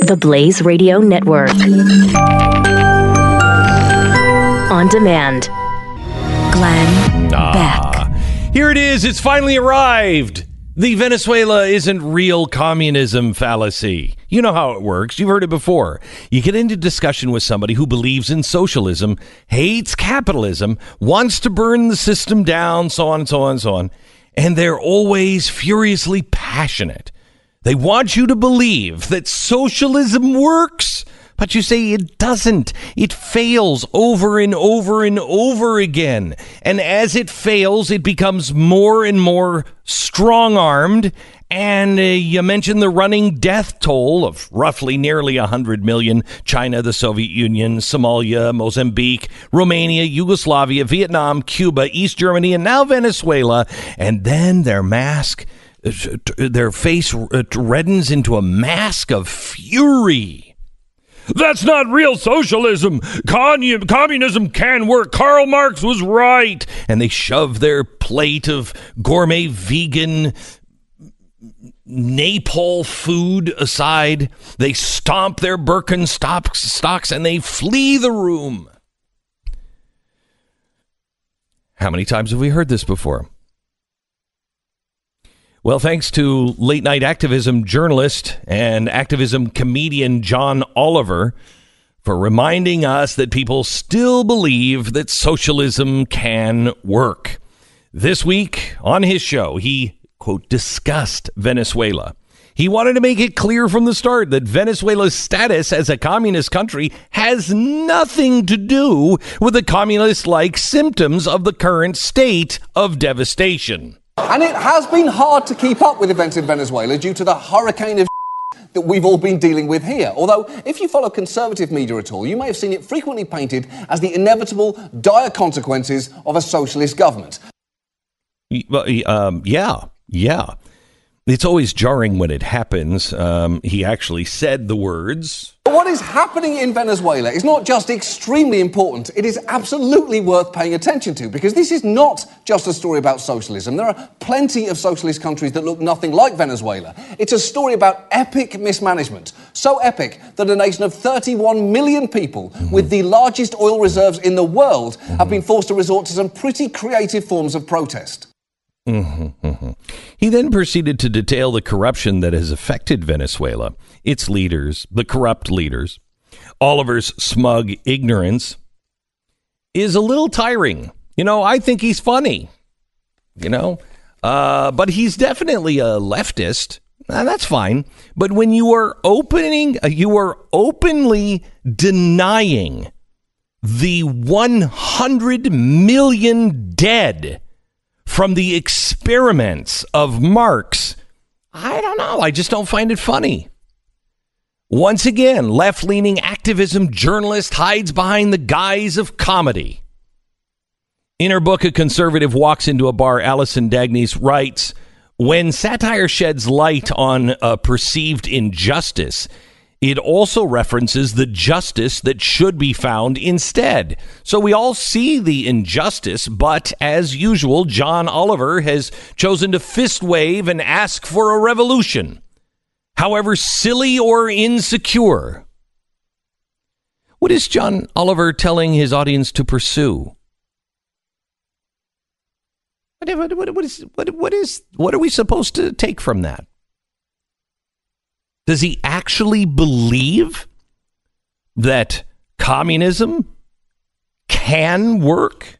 The Blaze Radio Network. On demand. Glenn Beck. Here it is. It's finally arrived. The Venezuela isn't real communism fallacy. You know how it works. You've heard it before. You get into discussion with somebody who believes in socialism, hates capitalism, wants to burn the system down, so on and so on and so on. And they're always furiously passionate. They want you to believe that socialism works, but you say it doesn't. It fails over and over and over again. And as it fails, it becomes more and more strong-armed. And you mentioned the running death toll of roughly nearly 100 million. China, the Soviet Union, Somalia, Mozambique, Romania, Yugoslavia, Vietnam, Cuba, East Germany, and now Venezuela. And then their face reddens into a mask of fury. That's not real socialism. Communism can work. Karl Marx was right. And they shove their plate of gourmet vegan Naples food aside. They stomp their Birkenstocks and they flee the room. How many times have we heard this before? Well, thanks to late-night activism journalist and activism comedian John Oliver for reminding us that people still believe that socialism can work. This week on his show, he, quote, discussed Venezuela. He wanted to make it clear from the start that Venezuela's status as a communist country has nothing to do with the communist-like symptoms of the current state of devastation. And it has been hard to keep up with events in Venezuela due to the hurricane of that we've all been dealing with here. Although, if you follow conservative media at all, you may have seen it frequently painted as the inevitable dire consequences of a socialist government. Yeah. It's always jarring when it happens. He actually said the words. But what is happening in Venezuela is not just extremely important, it is absolutely worth paying attention to, because this is not just a story about socialism. There are plenty of socialist countries that look nothing like Venezuela. It's a story about epic mismanagement. So epic that a nation of 31 million people with the largest oil reserves in the world have been forced to resort to some pretty creative forms of protest. He then proceeded to detail the corruption that has affected Venezuela, its leaders, the corrupt leaders. Oliver's smug ignorance is a little tiring. I think he's funny, but he's definitely a leftist. That's fine. But when you are openly denying the 100 million dead from the experiments of Marx, I don't know. I just don't find it funny. Once again, left-leaning activism journalist hides behind the guise of comedy. In her book, A Conservative Walks into a Bar, Alison Dagnes writes, when satire sheds light on a perceived injustice, it also references the justice that should be found instead. So we all see the injustice, but as usual, John Oliver has chosen to fist wave and ask for a revolution, however silly or insecure. What is John Oliver telling his audience to pursue? What are we supposed to take from that? Does he actually believe that communism can work?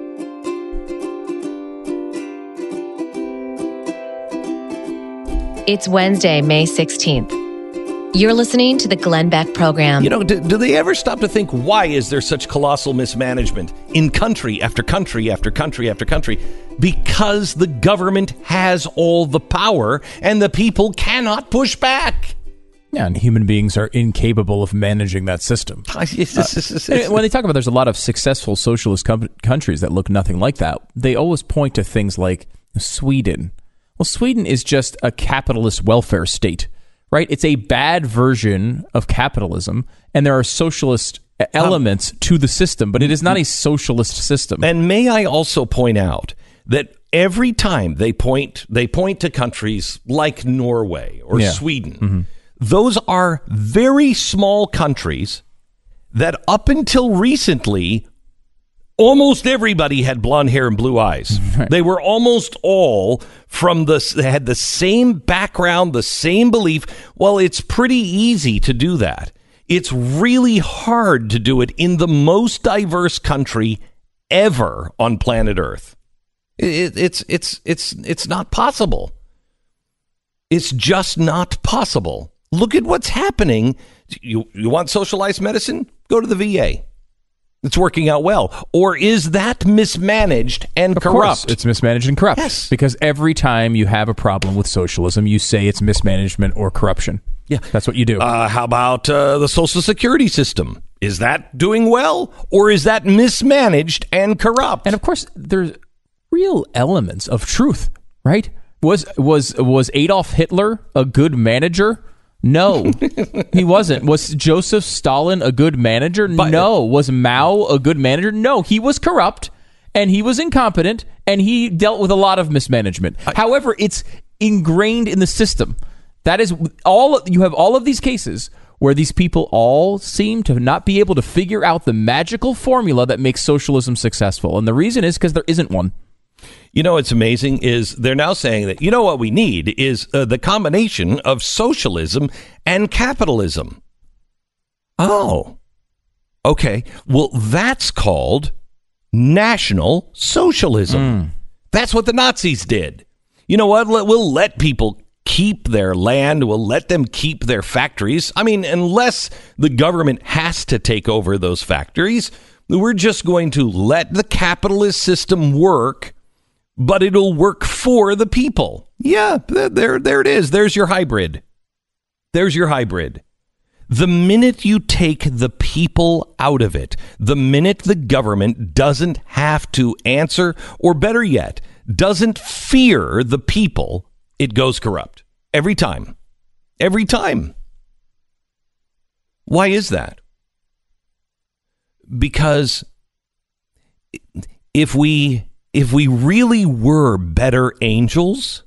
It's Wednesday, May 16th. You're listening to the Glenn Beck Program. Do they ever stop to think, why is there such colossal mismanagement in country after country after country after country? Because the government has all the power and the people cannot push back. Yeah, and human beings are incapable of managing that system. When they talk about there's a lot of successful socialist countries that look nothing like that, they always point to things like Sweden. Well, Sweden is just a capitalist welfare state, right? It's a bad version of capitalism, and there are socialist elements to the system, but it is not a socialist system. And may I also point out that every time they point to countries like Norway or Sweden, those are very small countries that up until recently, almost everybody had blonde hair and blue eyes. Right. They were almost all they had the same background, the same belief. Well, it's pretty easy to do that. It's really hard to do it in the most diverse country ever on planet Earth. It's not possible. It's just not possible. Look at what's happening. You want socialized medicine? Go to the VA. It's working out well. Or is that mismanaged and corrupt? Of course, it's mismanaged and corrupt. Yes. Because every time you have a problem with socialism, you say it's mismanagement or corruption. Yeah. That's what you do. How about the Social Security system? Is that doing well? Or is that mismanaged and corrupt? And of course, there's real elements of truth, right? Was Adolf Hitler a good manager? No, he wasn't. Was Joseph Stalin a good manager? No. Was Mao a good manager? No, he was corrupt and he was incompetent and he dealt with a lot of mismanagement. However, it's ingrained in the system. That is you have all of these cases where these people all seem to not be able to figure out the magical formula that makes socialism successful. And the reason is because there isn't one. You know what's amazing is they're now saying that, what we need is the combination of socialism and capitalism. Oh, okay. Well, that's called National Socialism. That's what the Nazis did. You know what? We'll let people keep their land. We'll let them keep their factories. I mean, unless the government has to take over those factories, we're just going to let the capitalist system work. But it'll work for the people. Yeah, there it is. There's your hybrid. The minute you take the people out of it, the minute the government doesn't have to answer, or better yet, doesn't fear the people, it goes corrupt. Every time. Every time. Why is that? Because if we really were better angels,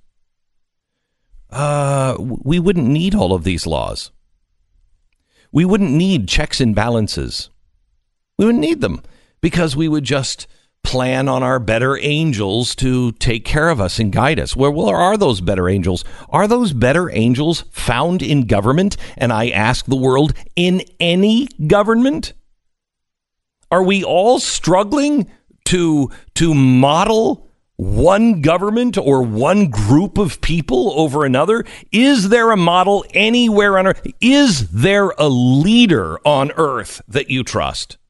we wouldn't need all of these laws. We wouldn't need checks and balances. We wouldn't need them because we would just plan on our better angels to take care of us and guide us. Where are those better angels? Are those better angels found in government? And I ask the world, in any government? Are we all struggling to model one government or one group of people over another? Is there a model anywhere on earth? Is there a leader on earth that you trust?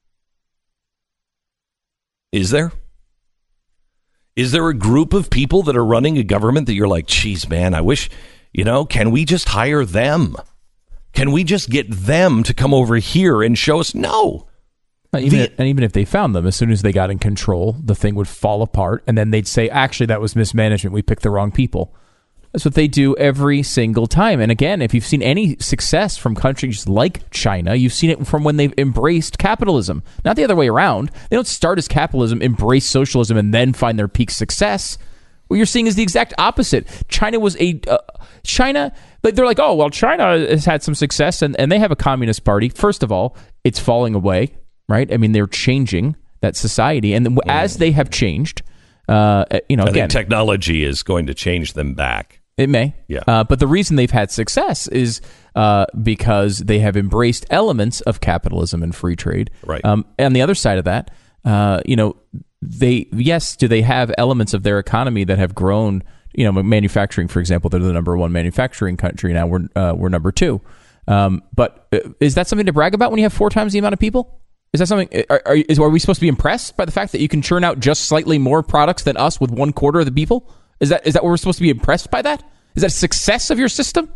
Is there? Is there a group of people that are running a government that you're like, geez, man, I wish, can we just hire them? Can we just get them to come over here and show us? No. Even if they found them, as soon as they got in control, the thing would fall apart, and then they'd say, actually, that was mismanagement. We picked the wrong people. That's what they do every single time. And again, if you've seen any success from countries like China, you've seen it from when they've embraced capitalism. Not the other way around. They don't start as capitalism, embrace socialism, and then find their peak success. What you're seeing is the exact opposite. China was China, but they're like, oh, well, China has had some success, and they have a communist party. First of all, it's falling away. Right? I mean, they're changing that society. And as they have changed, I think technology is going to change them back. It may. Yeah. But the reason they've had success is because they have embraced elements of capitalism and free trade. Right. On the other side of that, do they have elements of their economy that have grown, manufacturing, for example, they're the number one manufacturing country. Now we're number two. But is that something to brag about when you have 4 times the amount of people? Is that something? Are we supposed to be impressed by the fact that you can churn out just slightly more products than us with 1/4 of the people? Is that what we're supposed to be impressed by? That is that a success of your system?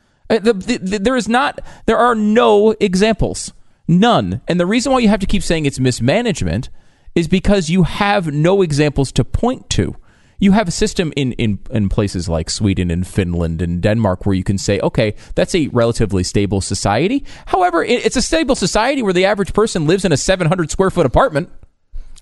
There are no examples, none. And the reason why you have to keep saying it's mismanagement is because you have no examples to point to. You have a system in places like Sweden and Finland and Denmark where you can say, okay, that's a relatively stable society. However, it's a stable society where the average person lives in a 700 square foot apartment.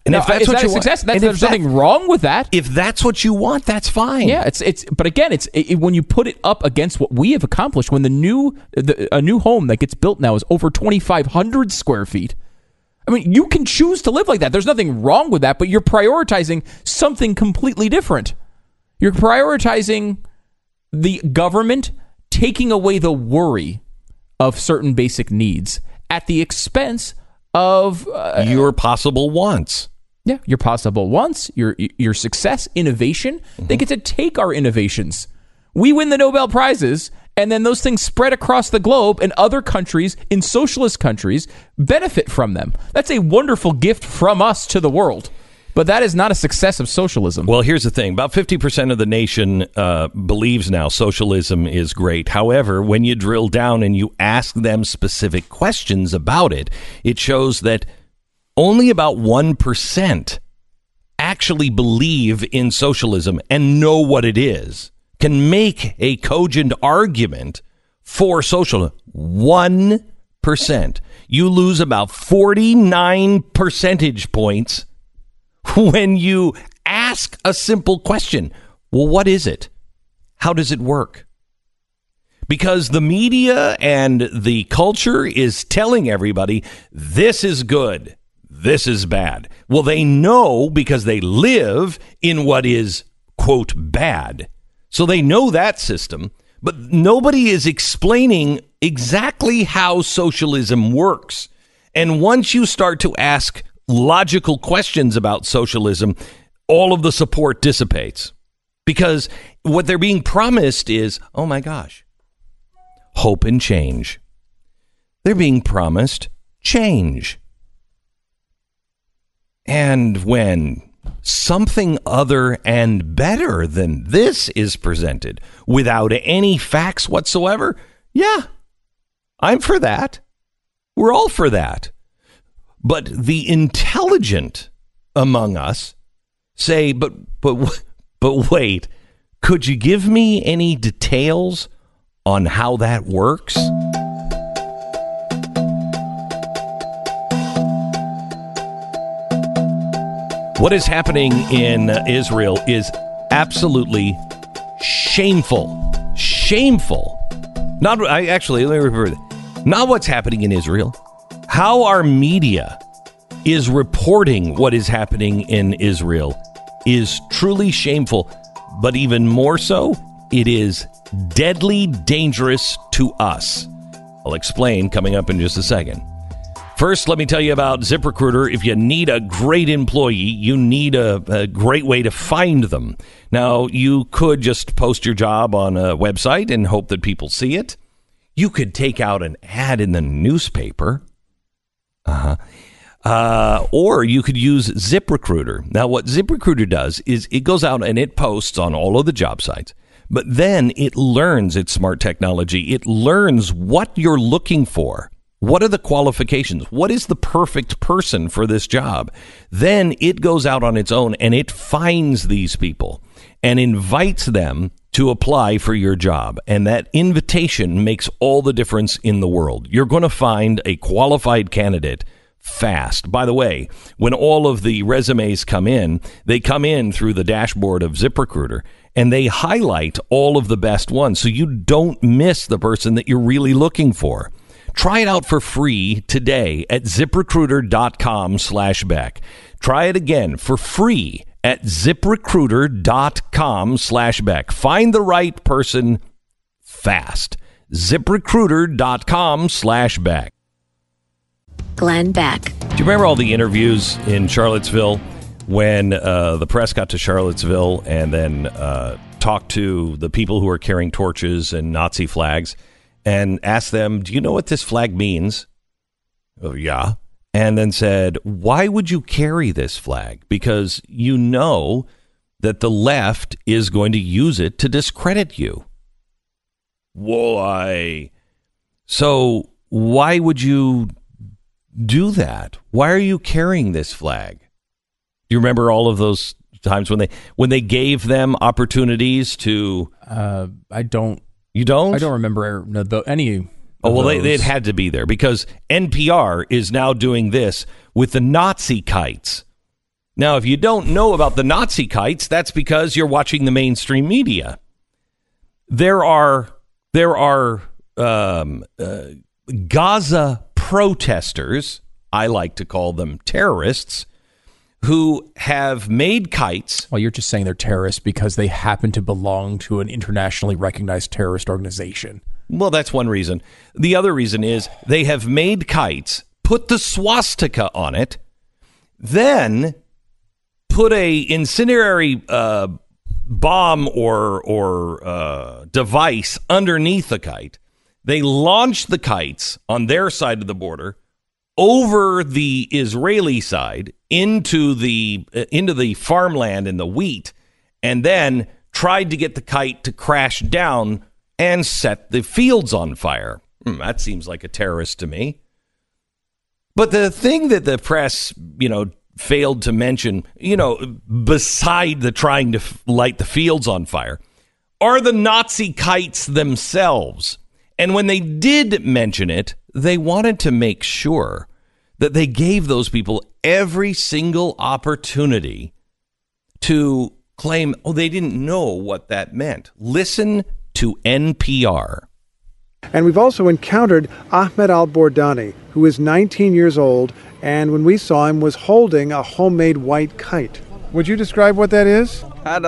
And if that's is what that you a success? want, There's nothing wrong with that. If that's what you want, that's fine. Yeah, but again, when you put it up against what we have accomplished, when a new home that gets built now is over 2,500 square feet. I mean, you can choose to live like that. There's nothing wrong with that, but you're prioritizing something completely different. You're prioritizing the government taking away the worry of certain basic needs at the expense of your possible wants. Yeah, your possible wants, your success, innovation. They get to take our innovations. We win the Nobel Prizes, and then those things spread across the globe, and other countries, in socialist countries, benefit from them. That's a wonderful gift from us to the world. But that is not a success of socialism. Well, here's the thing. About 50% of the nation believes now socialism is great. However, when you drill down and you ask them specific questions about it, it shows that only about 1% actually believe in socialism and know what it is, can make a cogent argument for socialism. 1%. You lose about 49 percentage points when you ask a simple question. Well, what is it? How does it work? Because the media and the culture is telling everybody this is good, this is bad. Well, they know because they live in what is, quote, bad. So they know that system, but nobody is explaining exactly how socialism works. And once you start to ask logical questions about socialism, all of the support dissipates. Because what they're being promised is, oh my gosh, hope and change. They're being promised change. And when something other and better than this is presented without any facts whatsoever, yeah, I'm for that. We're all for that. But the intelligent among us say, but wait, could you give me any details on how that works? What is happening in Israel is absolutely shameful. Shameful. Not what's happening in Israel. How our media is reporting what is happening in Israel is truly shameful. But even more so, it is deadly dangerous to us. I'll explain coming up in just a second. First, let me tell you about ZipRecruiter. If you need a great employee, you need a great way to find them. Now, you could just post your job on a website and hope that people see it. You could take out an ad in the newspaper. Or you could use ZipRecruiter. Now, what ZipRecruiter does is it goes out and it posts on all of the job sites. But then it learns, its smart technology, it learns what you're looking for. What are the qualifications? What is the perfect person for this job? Then it goes out on its own and it finds these people and invites them to apply for your job. And that invitation makes all the difference in the world. You're going to find a qualified candidate fast. By the way, when all of the resumes come in, they come in through the dashboard of ZipRecruiter and they highlight all of the best ones so you don't miss the person that you're really looking for. Try it out for free today at ZipRecruiter.com/Beck. Try it again for free at ZipRecruiter.com/Beck. Find the right person fast. ZipRecruiter.com/Beck. Glenn Beck. Do you remember all the interviews in Charlottesville when the press got to Charlottesville and then talked to the people who are carrying torches and Nazi flags? And asked them, do you know what this flag means? Oh, yeah. And then said, why would you carry this flag? Because you know that the left is going to use it to discredit you. Why? So why would you do that? Why are you carrying this flag? Do you remember all of those times when they gave them opportunities to? I don't. You don't? I don't remember any. Oh, well, they'd had to be there because NPR is now doing this with the Nazi kites. Now, if you don't know about the Nazi kites, that's because you're watching the mainstream media. There are Gaza protesters, I like to call them terrorists, who have made kites. Well, you're just saying they're terrorists because they happen to belong to an internationally recognized terrorist organization. Well, that's one reason. The other reason is they have made kites, put the swastika on it, then put a incendiary bomb or device underneath the kite. They launched the kites on their side of the border over the Israeli side into the farmland and the wheat, and then tried to get the kite to crash down and set the fields on fire. That seems like a terrorist to me. But the thing that the press, failed to mention, beside the trying to light the fields on fire, are the Nazi kites themselves. And when they did mention it, they wanted to make sure that they gave those people every single opportunity to claim, they didn't know what that meant. Listen to NPR. And we've also encountered Ahmed al-Bordani, who is 19 years old, and when we saw him was holding a homemade white kite. Would you describe what that is?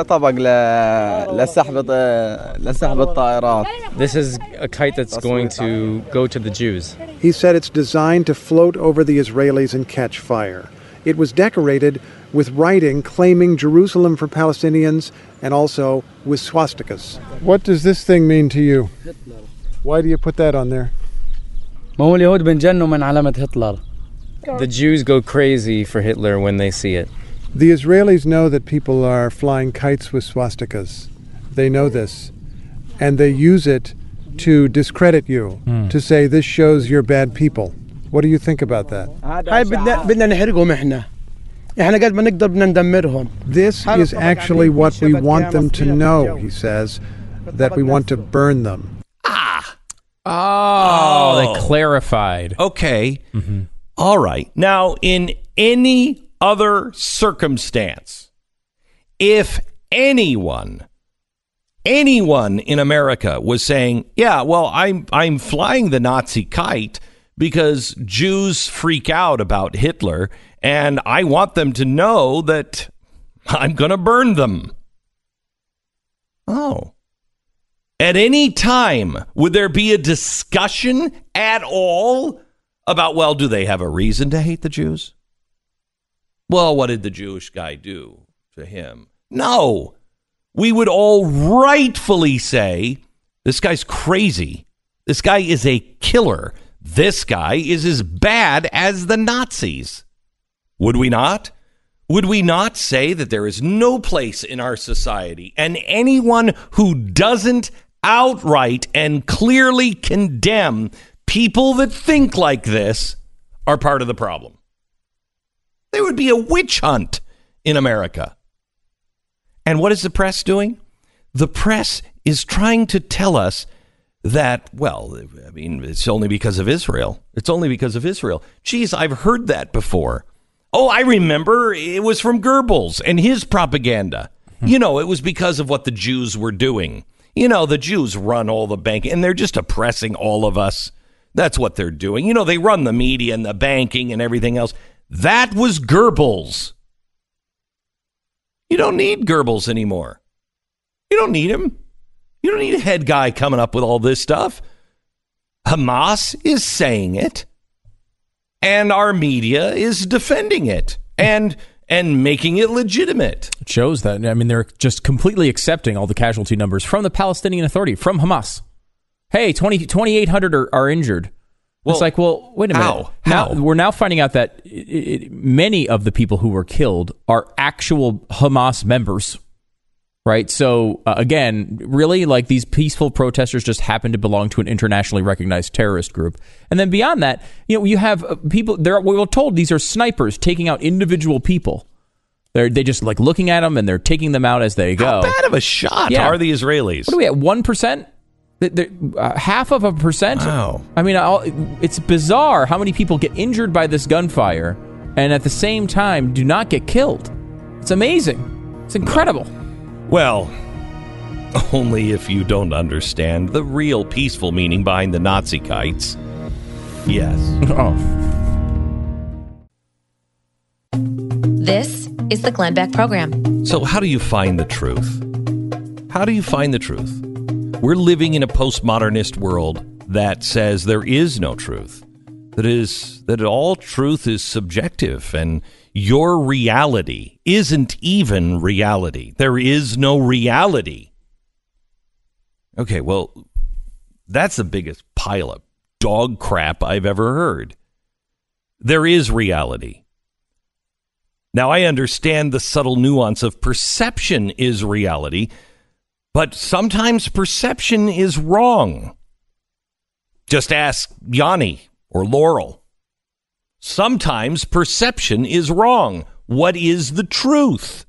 This is a kite that's going to go to the Jews. He said it's designed to float over the Israelis and catch fire. It was decorated with writing claiming Jerusalem for Palestinians and also with swastikas. What does this thing mean to you? Why do you put that on there? The Jews go crazy for Hitler when they see it. The Israelis know that people are flying kites with swastikas. They know this. And they use it to discredit you, to say this shows you're bad people. What do you think about that? This is actually what we want them to know, he says, that we want to burn them. Oh, they clarified. Okay. Mm-hmm. All right. Now, in any other circumstance, if anyone in America was saying, yeah, well, I'm flying the Nazi kite because Jews freak out about Hitler, and I want them to know that I'm going to burn them. Oh. At any time, would there be a discussion at all about, well, do they have a reason to hate the Jews? Well, what did the Jewish guy do to him? No. We would all rightfully say, this guy's crazy. This guy is a killer. This guy is as bad as the Nazis. Would we not? Would we not say that there is no place in our society, and anyone who doesn't outright and clearly condemn people that think like this are part of the problem? There would be a witch hunt in America. And what is the press doing? The press is trying to tell us that, well, I mean, it's only because of Israel. It's only because of Israel. Geez, I've heard that before. Oh, I remember it was from Goebbels and his propaganda. It was because of what the Jews were doing. The Jews run all the banking, and they're just oppressing all of us. That's what they're doing. They run the media and the banking and everything else. That was Goebbels. You don't need Goebbels anymore. You don't need him. You don't need a head guy coming up with all this stuff. Hamas is saying it, and our media is defending it and making it legitimate. It shows that. I mean, they're just completely accepting all the casualty numbers from the Palestinian Authority, from Hamas. Hey, 2,800 are injured. Well, it's like, well, wait a minute. How? We're now finding out that many of the people who were killed are actual Hamas members, right? So, again, really, like, these peaceful protesters just happen to belong to an internationally recognized terrorist group. And then beyond that, you have people, we were told these are snipers taking out individual people. They just like looking at them and they're taking them out as they go. How bad of a shot are the Israelis? What are we at, 1%? Half of a percent? Wow. I mean, it's bizarre how many people get injured by this gunfire and at the same time do not get killed. It's amazing. It's incredible. Well, only if you don't understand the real peaceful meaning behind the Nazi kites. Yes. Oh. This is the Glenn Beck Program. So how do you find the truth? How do you find the truth? We're living in a postmodernist world that says there is no truth. That all truth is subjective, and your reality isn't even reality. There is no reality. Okay, well, that's the biggest pile of dog crap I've ever heard. There is reality. Now, I understand the subtle nuance of perception is reality, but sometimes perception is wrong. Just ask Yanni or Laurel. Sometimes perception is wrong. What is the truth?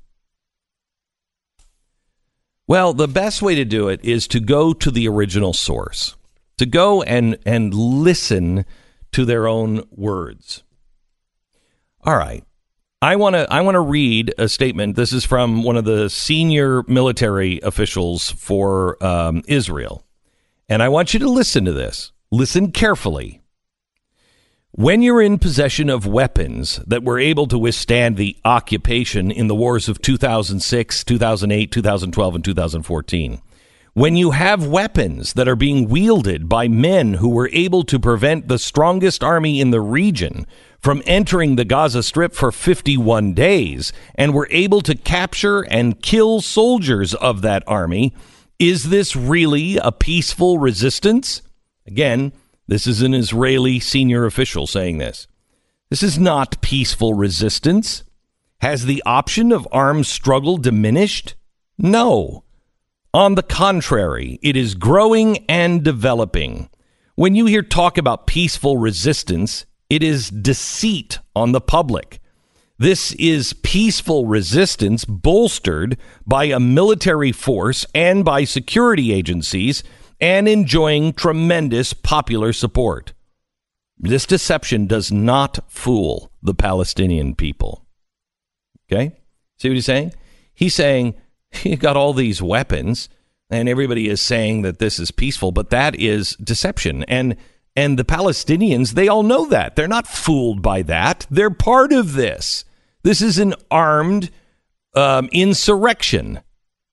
Well, the best way to do it is to go to the original source, to go and listen to their own words. All right. I want to read a statement. This is from one of the senior military officials for Israel. And I want you to listen to this. Listen carefully. When you're in possession of weapons that were able to withstand the occupation in the wars of 2006, 2008, 2012, and 2014, when you have weapons that are being wielded by men who were able to prevent the strongest army in the region from entering the Gaza Strip for 51 days and were able to capture and kill soldiers of that army, is this really a peaceful resistance? Again, this is an Israeli senior official saying this. This is not peaceful resistance. Has the option of armed struggle diminished? No. On the contrary, it is growing and developing. When you hear talk about peaceful resistance, it is deceit on the public. This is peaceful resistance bolstered by a military force and by security agencies and enjoying tremendous popular support. This deception does not fool the Palestinian people. Okay? See what he's saying? He's saying, you got all these weapons, and everybody is saying that this is peaceful, but that is deception. And the Palestinians, they all know that. They're not fooled by that. They're part of this. This is an armed insurrection.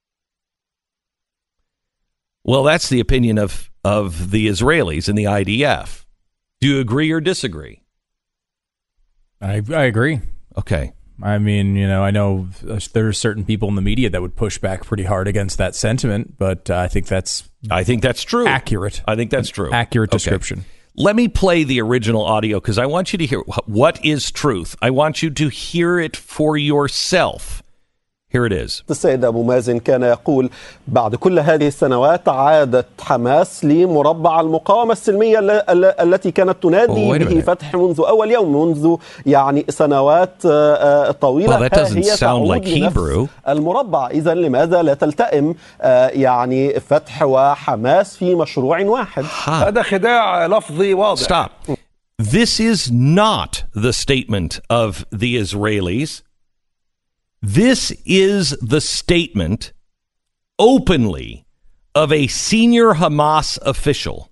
Well, that's the opinion of the Israelis and the IDF. Do you agree or disagree? I agree. Okay. I mean, I know there are certain people in the media that would push back pretty hard against that sentiment, but I think that's true. Accurate. I think that's true. Accurate description. Okay. Let me play the original audio because I want you to hear what is truth. I want you to hear it for yourself. Here it is. السيد أبو مازن كان يقول بعد كل هذه السنوات عادت حماس لمربع المقاومة السلمية التي كانت تنادي به فتح منذ أول يوم منذ سنوات طويلة. Well, that doesn't sound like Hebrew. المربع إذا لماذا لا تلتئم فتح وحماس في مشروع واحد؟ هذا خداع لفظي واضح. Stop. This is not the statement of the Israelis. This is the statement openly of a senior Hamas official.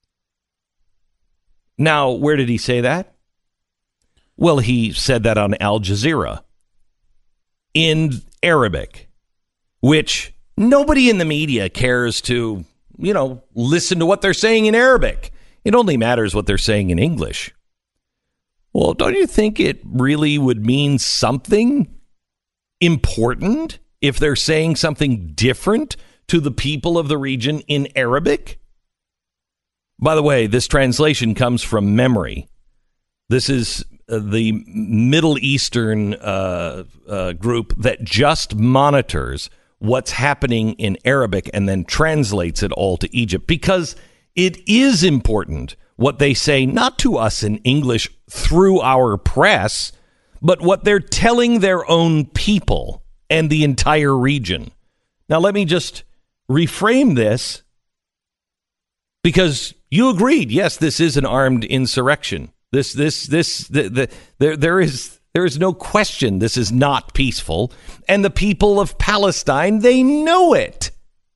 Now, where did he say that? Well, he said that on Al Jazeera in Arabic, which nobody in the media cares to, listen to what they're saying in Arabic. It only matters what they're saying in English. Well, don't you think it really would mean something important if they're saying something different to the people of the region in Arabic? By the way, this translation comes from memory. This is the Middle Eastern group that just monitors what's happening in Arabic and then translates it all to Egypt, because it is important what they say, not to us in English through our press, but what they're telling their own people and the entire region. Now, let me just reframe this, because you agreed, yes, this is an armed insurrection. There is There is no question this is not peaceful. And the people of Palestine, they know it.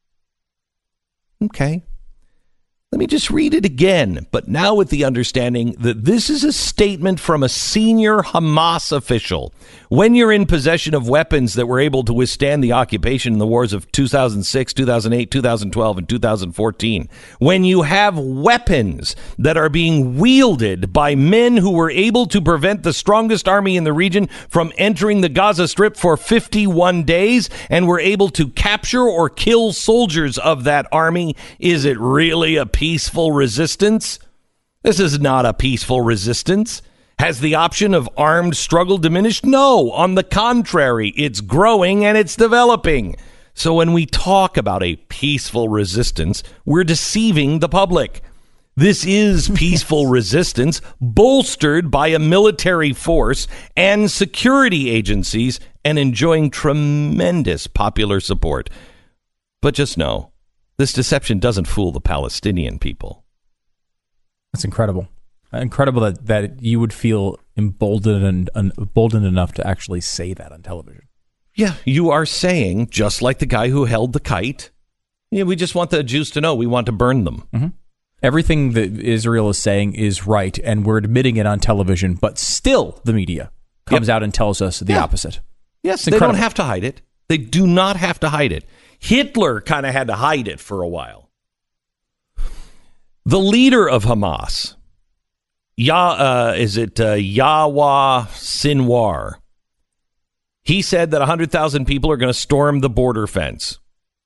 Okay. Let me just read it again, but now with the understanding that this is a statement from a senior Hamas official. When you're in possession of weapons that were able to withstand the occupation in the wars of 2006, 2008, 2012, and 2014, when you have weapons that are being wielded by men who were able to prevent the strongest army in the region from entering the Gaza Strip for 51 days and were able to capture or kill soldiers of that army, is it really a peaceful resistance? This is not a peaceful resistance. Has the option of armed struggle diminished? No, on the contrary, it's growing and it's developing. So when we talk about a peaceful resistance, we're deceiving the public. This is peaceful resistance bolstered by a military force and security agencies and enjoying tremendous popular support. But just know, this deception doesn't fool the Palestinian people. That's incredible. Incredible that you would feel emboldened enough to actually say that on television. Yeah, you are saying, just like the guy who held the kite, yeah, we just want the Jews to know we want to burn them. Mm-hmm. Everything that Israel is saying is right, and we're admitting it on television, but still the media comes out and tells us the opposite. Yes, they don't have to hide it. They do not have to hide it. Hitler kind of had to hide it for a while. The leader of Hamas, Yahya Sinwar, he said that 100,000 people are going to storm the border fence.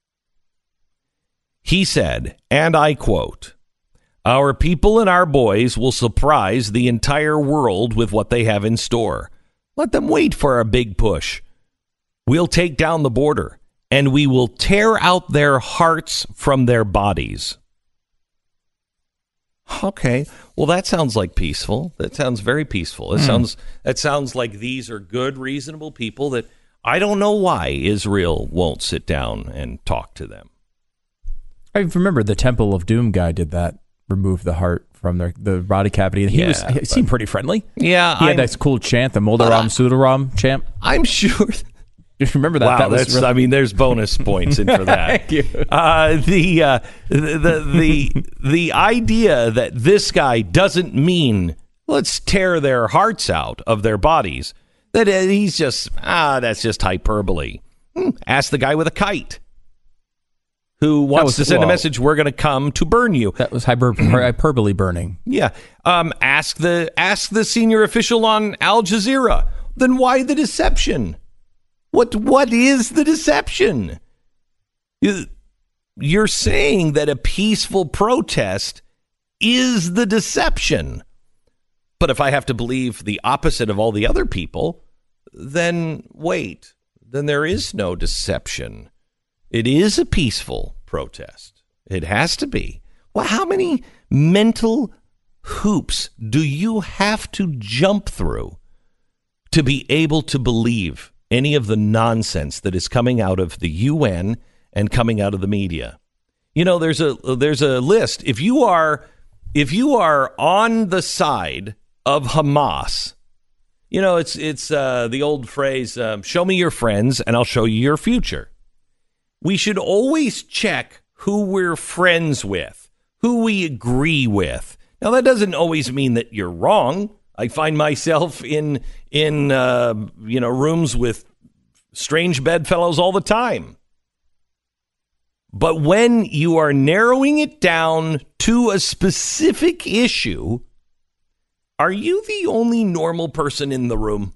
He said, and I quote, "Our people and our boys will surprise the entire world with what they have in store. Let them wait for a big push. We'll take down the border, and we will tear out their hearts from their bodies." Okay, well, that sounds like peaceful. That sounds very peaceful. That sounds like these are good, reasonable people that I don't know why Israel won't sit down and talk to them. I remember the Temple of Doom guy did that, removed the heart from the body cavity. And he seemed pretty friendly. Yeah. He had that cool chant, the Moldaram Sudaram chant. I'm sure. You remember that? Wow, that was I mean, there's bonus points in for that. Thank you. The idea that this guy doesn't mean let's tear their hearts out of their bodies, that he's just that's just hyperbole. Ask the guy with a kite who wants to send a message, we're going to come to burn you. That was hyperbole burning. Yeah. Ask the senior official on Al Jazeera. Then why the deception? What is the deception? You're saying that a peaceful protest is the deception. But if I have to believe the opposite of all the other people, then wait. Then there is no deception. It is a peaceful protest. It has to be. Well, how many mental hoops do you have to jump through to be able to believe any of the nonsense that is coming out of the UN and coming out of the media? You know, there's a list. If you are on the side of Hamas, you know, it's the old phrase, show me your friends and I'll show you your future. We should always check who we're friends with, who we agree with. Now, that doesn't always mean that you're wrong. I find myself in rooms with strange bedfellows all the time. But when you are narrowing it down to a specific issue, are you the only normal person in the room?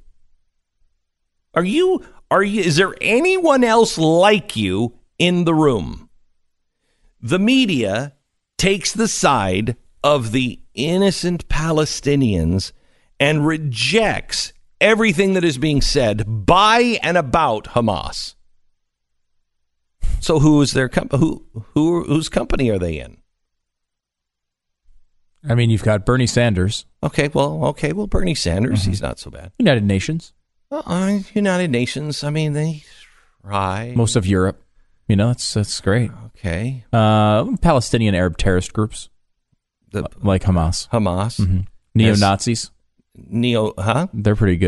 Is there anyone else like you in the room? The media takes the side of the innocent Palestinians and rejects everything that is being said by and about Hamas. So whose company are they in? I mean, you've got Bernie Sanders. Okay, well, Bernie Sanders, he's not so bad. United Nations. United Nations, I mean, they try. Most of Europe. You know, that's great. Okay. Palestinian Arab terrorist groups. Like Hamas. Hamas. Mm-hmm. Neo-Nazis. They're pretty good.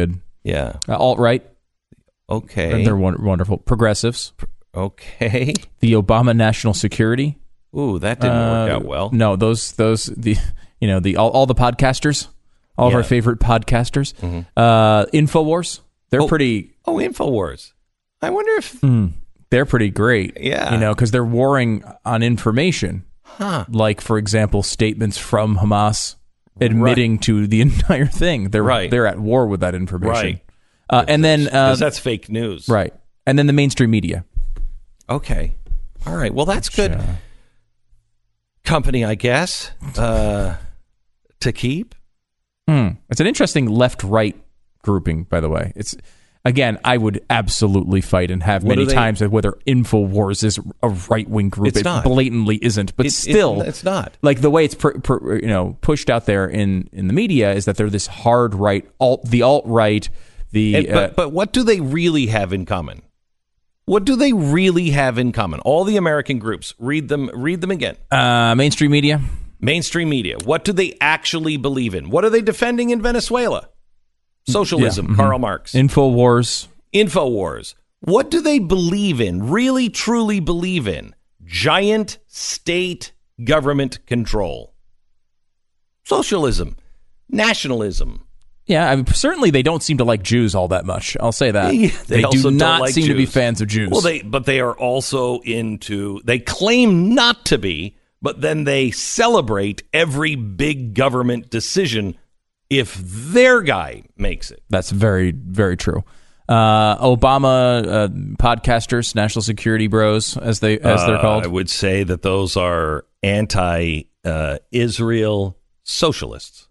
Yeah. Alt-right. Okay. And they're wonderful. Progressives. Okay. The Obama National Security. Ooh, that didn't work out well. No, all the podcasters, all of our favorite podcasters. InfoWars. They're pretty. Oh, InfoWars. I wonder if they're pretty great. Yeah. Because they're warring on information. Huh. Like, for example, statements from Hamas admitting to the entire thing. They're at war with that information. Right. And then because that's fake news. Right. And then the mainstream media. Okay. All right. Well, that's good company, I guess, to keep. It's an interesting left-right grouping, by the way. It's again, I would absolutely fight and have many times whether InfoWars is a right-wing group. It's not. Blatantly isn't, but still, it's not. Like the way it's pushed out there in the media is that they're this hard right, the alt-right. But what do they really have in common? What do they really have in common? All the American groups. Read them again. Mainstream media. Mainstream media. What do they actually believe in? What are they defending in Venezuela? Socialism, Karl Marx. InfoWars. What do they believe in, really, truly believe in? Giant state government control. Socialism. Nationalism. Yeah, I mean, certainly they don't seem to like Jews all that much. I'll say that. They do not like seem Jews. to be fans of Jews. Well, they are also they claim not to be, but then they celebrate every big government decision if their guy makes it. That's very, very true. Obama podcasters, national security bros, as they're called. I would say that those are anti-Israel socialists.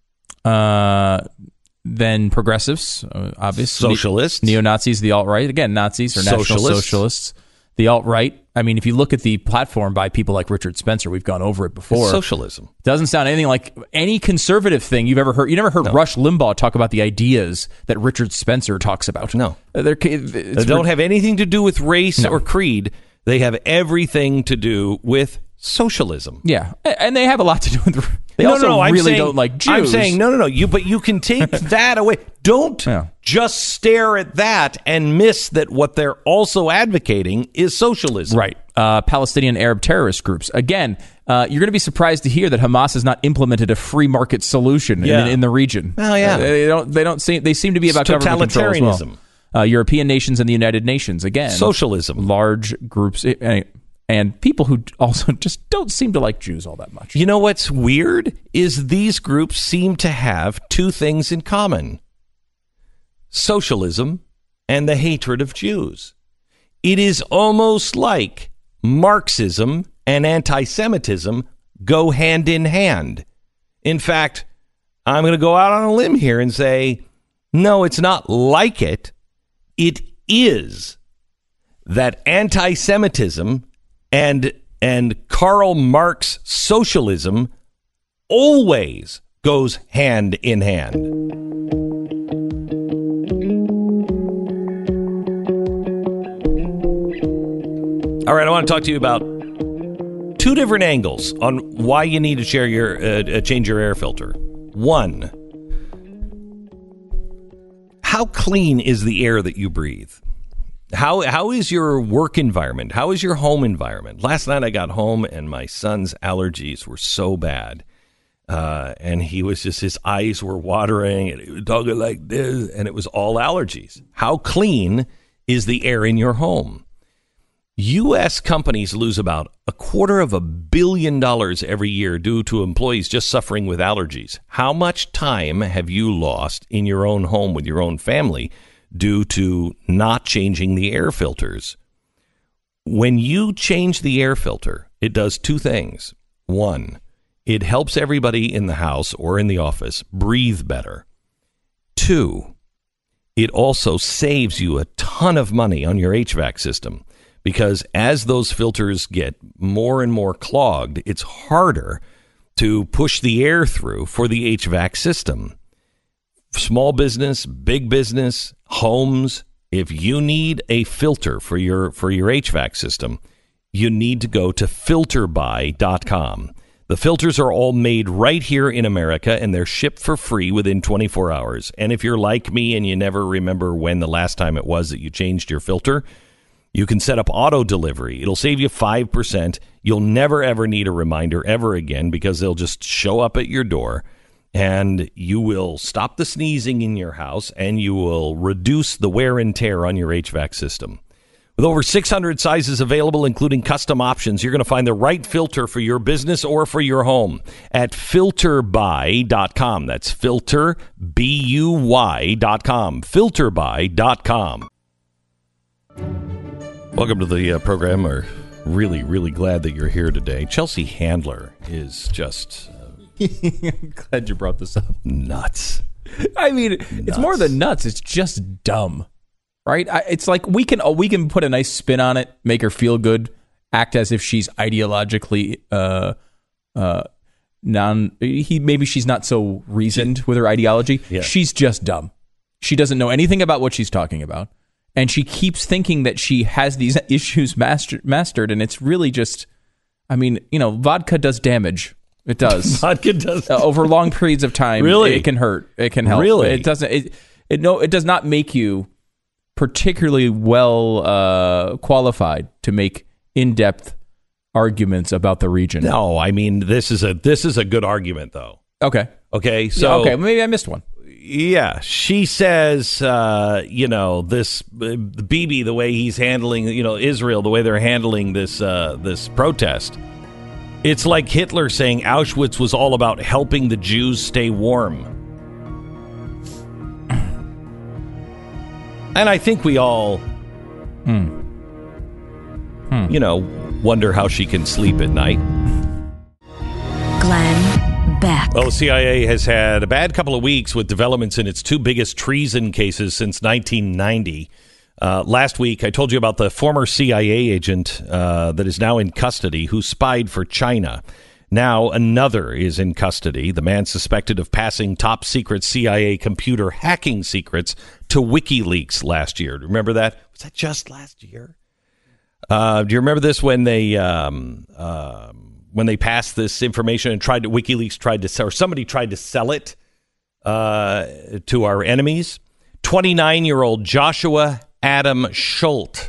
Then progressives, obviously. Socialists. Neo-Nazis, the alt-right. Again, Nazis or national socialists. The alt-right. I mean, if you look at the platform by people like Richard Spencer, we've gone over it before. It's socialism. Doesn't sound anything like any conservative thing you've ever heard. You never heard Rush Limbaugh talk about the ideas that Richard Spencer talks about. No. They don't have anything to do with race or creed. They have everything to do with socialism. Yeah. And they have a lot to do with... They don't like Jews. I'm saying, no. But you can take that away. Don't just stare at that and miss that what they're also advocating is socialism. Right. Palestinian Arab terrorist groups. Again, you're going to be surprised to hear that Hamas has not implemented a free market solution in the region. Oh, yeah. They seem to be about government control as well. European nations and the United Nations. Again. Socialism. Large groups... And people who also just don't seem to like Jews all that much. You know what's weird is these groups seem to have two things in common. Socialism and the hatred of Jews. It is almost like Marxism and anti-Semitism go hand in hand. In fact, I'm going to go out on a limb here and say, no, it's not like it. It is that anti-Semitism and Karl Marx socialism always goes hand in hand. All right, I want to talk to you about two different angles on why you need to change your air filter. One, how clean is the air that you breathe? How is your work environment? How is your home environment? Last night I got home and my son's allergies were so bad. And his eyes were watering and he was talking like this, and it was all allergies. How clean is the air in your home? U.S. companies lose about $250 million every year due to employees just suffering with allergies. How much time have you lost in your own home with your own family due to not changing the air filters? When you change the air filter, it does two things. One, it helps everybody in the house or in the office breathe better. Two, it also saves you a ton of money on your HVAC system, because as those filters get more and more clogged, it's harder to push the air through for the HVAC system. Small business, big business, homes, if you need a filter for your HVAC system, you need to go to filterbuy.com. The filters are all made right here in America, and they're shipped for free within 24 hours. And if you're like me and you never remember when the last time it was that you changed your filter, you can set up auto delivery. It'll save you 5%. You'll never, ever need a reminder ever again because they'll just show up at your door, and you will stop the sneezing in your house, and you will reduce the wear and tear on your HVAC system. With over 600 sizes available, including custom options, you're going to find the right filter for your business or for your home at filterbuy.com. That's filterbuy.com. Filterbuy.com. Welcome to the program. We're really, really glad that you're here today. Chelsea Handler is just... I'm glad you brought this up. Nuts. I mean, it's more than nuts. It's just dumb. Right? It's like we can put a nice spin on it, make her feel good, act as if she's ideologically maybe she's not so reasoned with her ideology. Yeah. She's just dumb. She doesn't know anything about what she's talking about, and she keeps thinking that she has these issues mastered, and it's really just, I mean, vodka does damage. It does. Vodka does over long periods of time. Really, it can hurt. It can help. Really, it doesn't. It does not make you particularly well qualified to make in-depth arguments about the region. No, I mean this is a good argument though. Okay, so maybe I missed one. Yeah, she says, this Bibi, the way he's handling, Israel, the way they're handling this protest. It's like Hitler saying Auschwitz was all about helping the Jews stay warm. And I think we all, wonder how she can sleep at night. Glenn Beck. Well, the CIA has had a bad couple of weeks with developments in its two biggest treason cases since 1990. Last week, I told you about the former CIA agent that is now in custody who spied for China. Now another is in custody, the man suspected of passing top-secret CIA computer hacking secrets to WikiLeaks last year. Remember that? Was that just last year? Do you remember this when they passed this information and somebody tried to sell it to our enemies? 29-year-old Joshua Adam Schulte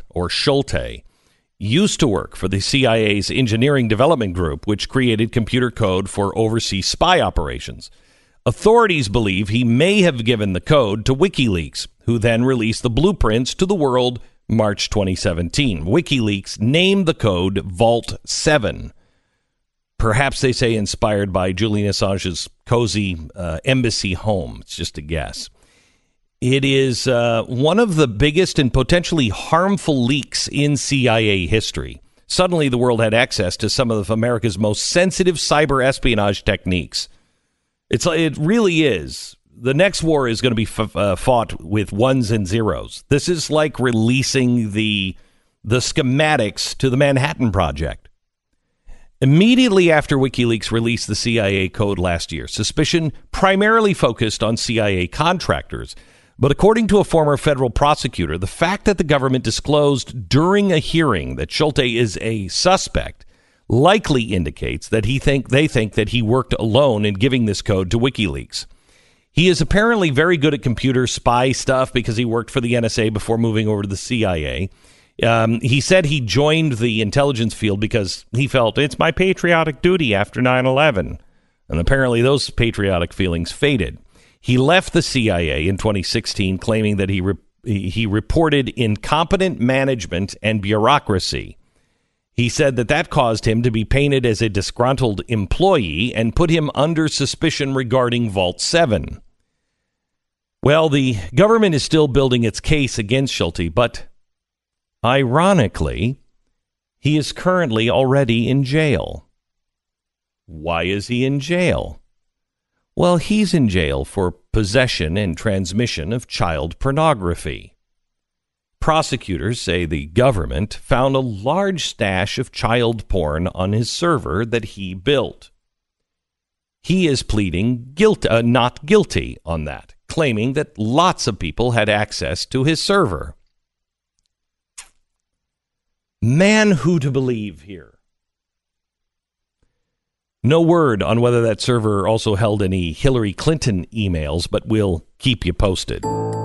used to work for the CIA's Engineering Development Group, which created computer code for overseas spy operations. Authorities believe he may have given the code to WikiLeaks, who then released the blueprints to the world March 2017. WikiLeaks named the code Vault 7. Perhaps, they say, inspired by Julian Assange's cozy embassy home. It's just a guess. It is one of the biggest and potentially harmful leaks in CIA history. Suddenly, the world had access to some of America's most sensitive cyber espionage techniques. It really is. The next war is going to be fought with ones and zeros. This is like releasing the schematics to the Manhattan Project. Immediately after WikiLeaks released the CIA code last year, suspicion primarily focused on CIA contractors. But according to a former federal prosecutor, the fact that the government disclosed during a hearing that Schulte is a suspect likely indicates that they think that he worked alone in giving this code to WikiLeaks. He is apparently very good at computer spy stuff because he worked for the NSA before moving over to the CIA. He said he joined the intelligence field because he felt it's my patriotic duty after 9/11. And apparently those patriotic feelings faded. He left the CIA in 2016, claiming that he reported incompetent management and bureaucracy. He said that caused him to be painted as a disgruntled employee and put him under suspicion regarding Vault 7. Well, the government is still building its case against Schulte, but ironically, he is currently already in jail. Why is he in jail? Well, he's in jail for possession and transmission of child pornography. Prosecutors say the government found a large stash of child porn on his server that he built. He is pleading not guilty on that, claiming that lots of people had access to his server. Man, who to believe here? No word on whether that server also held any Hillary Clinton emails, but we'll keep you posted.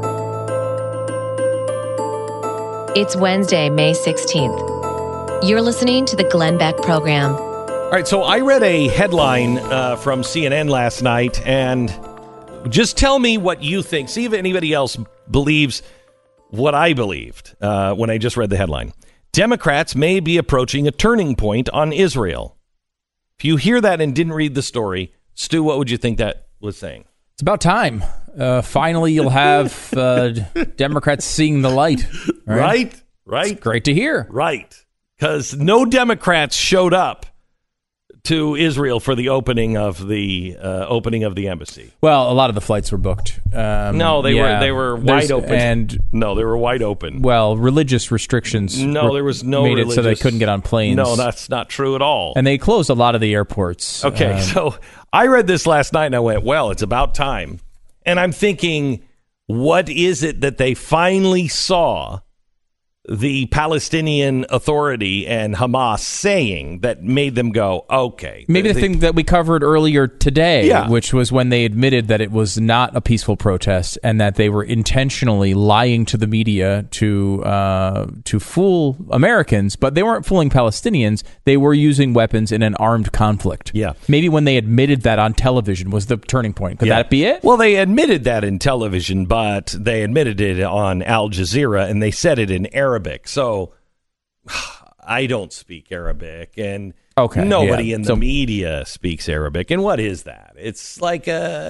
It's Wednesday, May 16th. You're listening to the Glenn Beck Program. All right, so I read a headline from CNN last night, and just tell me what you think. See if anybody else believes what I believed when I just read the headline. Democrats may be approaching a turning point on Israel. If you hear that and didn't read the story, Stu, what would you think that was saying? It's about time. Finally, you'll have Democrats seeing the light. Right. It's great to hear. Right. Because no Democrats showed up to Israel for the opening of the embassy. Well, a lot of the flights were booked. No, they were wide open. No, they were wide open. Well, religious restrictions. No, there was no made religious. it so they couldn't get on planes. No, that's not true at all. And they closed a lot of the airports. Okay, so I read this last night and I went, well, it's about time. And I'm thinking, what is it that they finally saw the Palestinian Authority and Hamas saying that made them go, okay. Maybe the thing that we covered earlier today, which was when they admitted that it was not a peaceful protest and that they were intentionally lying to the media to fool Americans, but they weren't fooling Palestinians. They were using weapons in an armed conflict. Yeah. Maybe when they admitted that on television was the turning point. Could that be it? Well, they admitted that in television, but they admitted it on Al Jazeera, and they said it in Arabic. So I don't speak Arabic, and nobody in the media speaks Arabic. And what is that? It's like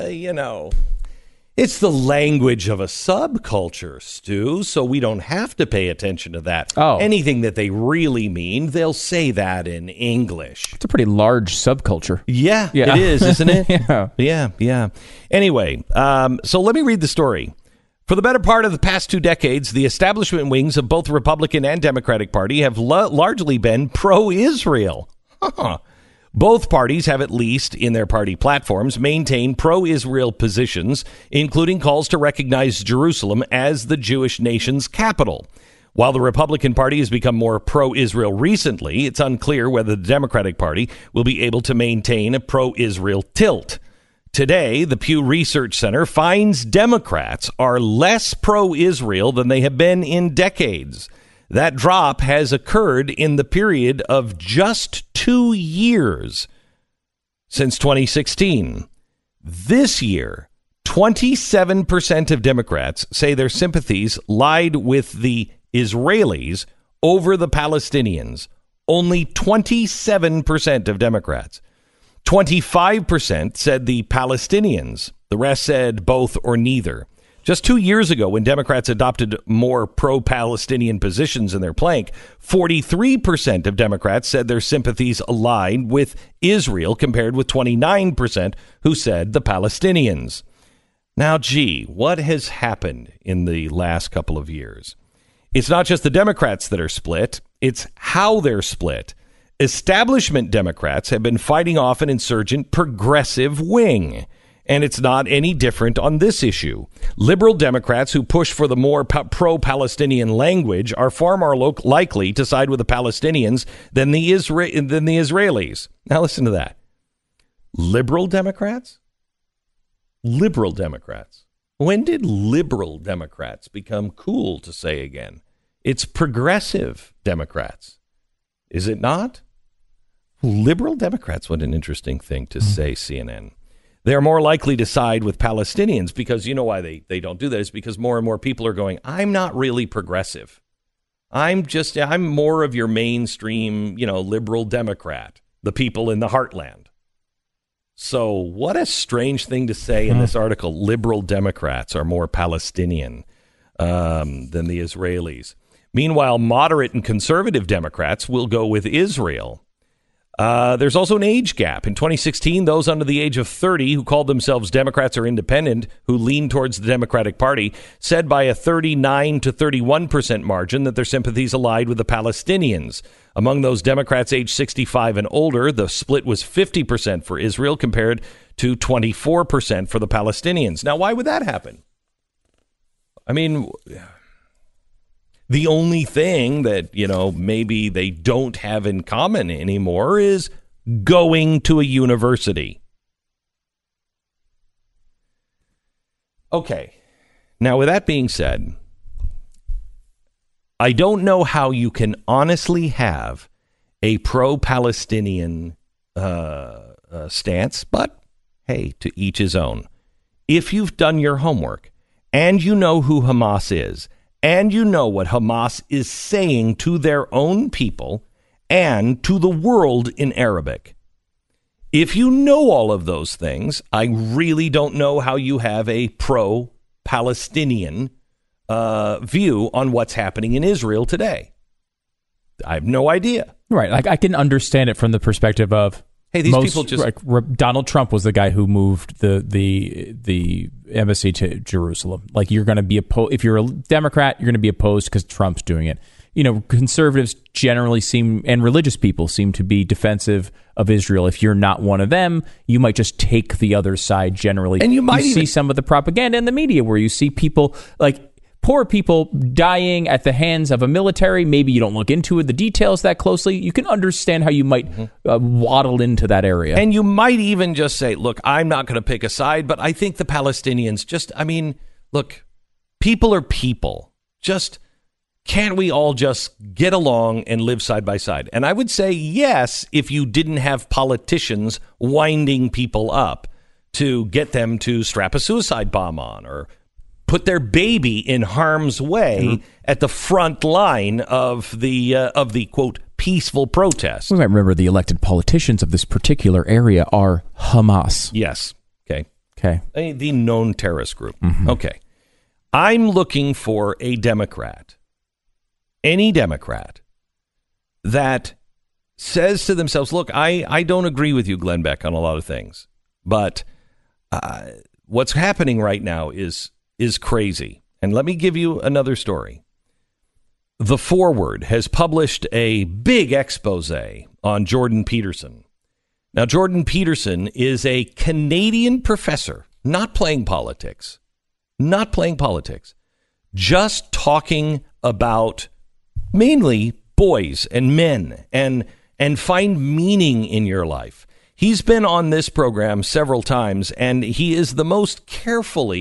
it's the language of a subculture, Stu, so we don't have to pay attention to that. Anything that they really mean, they'll say that in English. It's a pretty large subculture. Yeah. It is, isn't it? Yeah. Anyway, so let me read the story. For the better part of the past 2 decades, the establishment wings of both the Republican and Democratic Party have largely been pro-Israel. Both parties have, at least in their party platforms, maintained pro-Israel positions, including calls to recognize Jerusalem as the Jewish nation's capital. While the Republican Party has become more pro-Israel recently, it's unclear whether the Democratic Party will be able to maintain a pro-Israel tilt. Today, the Pew Research Center finds Democrats are less pro-Israel than they have been in decades. That drop has occurred in the period of just 2 years since 2016. This year, 27% of Democrats say their sympathies lied with the Israelis over the Palestinians. Only 27% of Democrats. 25% said the Palestinians. The rest said both or neither. Just 2 years ago, when Democrats adopted more pro-Palestinian positions in their plank, 43% of Democrats said their sympathies aligned with Israel, compared with 29% who said the Palestinians. Now, what has happened in the last couple of years? It's not just the Democrats that are split, it's how they're split. Establishment Democrats have been fighting off an insurgent progressive wing, and it's not any different on this issue. Liberal Democrats who push for the more pro-Palestinian language are far more likely to side with the Palestinians than the Israelis. Now listen to that. Liberal Democrats? Liberal Democrats. When did liberal Democrats become cool to say again? It's progressive Democrats. Is it not? Liberal Democrats, what an interesting thing to say, CNN. They're more likely to side with Palestinians because you know why they don't do that is because more and more people are going, I'm not really progressive. I'm more of your mainstream, liberal Democrat, the people in the heartland. So what a strange thing to say in this article. Liberal Democrats are more Palestinian than the Israelis. Meanwhile, moderate and conservative Democrats will go with Israel. There's also an age gap. In 2016, those under the age of 30 who called themselves Democrats or independent, who leaned towards the Democratic Party, said by a 39 to 31% margin that their sympathies allied with the Palestinians. Among those Democrats aged 65 and older, the split was 50% for Israel compared to 24% for the Palestinians. Now, why would that happen? I mean, the only thing that, maybe they don't have in common anymore is going to a university. Okay. Now, with that being said, I don't know how you can honestly have a pro-Palestinian stance, but hey, to each his own. If you've done your homework and you know who Hamas is, and you know what Hamas is saying to their own people and to the world in Arabic, if you know all of those things, I really don't know how you have a pro-Palestinian view on what's happening in Israel today. I have no idea. Right. Like, I can understand it from the perspective of, hey, these people just... Like, Donald Trump was the guy who moved the embassy to Jerusalem. Like, you're going to be opposed. If you're a Democrat, you're going to be opposed because Trump's doing it. You know, conservatives generally seem, and religious people seem to be defensive of Israel. If you're not one of them, you might just take the other side generally. And you might see some of the propaganda in the media where you see people like poor people dying at the hands of a military. Maybe you don't look into the details that closely. You can understand how you might waddle into that area. And you might even just say, look, I'm not going to pick a side, but I think the Palestinians look, people are people. Just, can't we all just get along and live side by side? And I would say yes, if you didn't have politicians winding people up to get them to strap a suicide bomb on or put their baby in harm's way at the front line of the quote peaceful protest. We might remember the elected politicians of this particular area are Hamas. Yes. Okay. The known terrorist group. Mm-hmm. Okay. I'm looking for a Democrat, any Democrat, that says to themselves, look, I don't agree with you, Glenn Beck, on a lot of things, but what's happening right now is crazy. And let me give you another story. The Forward has published a big expose on Jordan Peterson. Now, Jordan Peterson is a Canadian professor, not playing politics, just talking about mainly boys and men and find meaning in your life. He's been on this program several times, and he is the most careful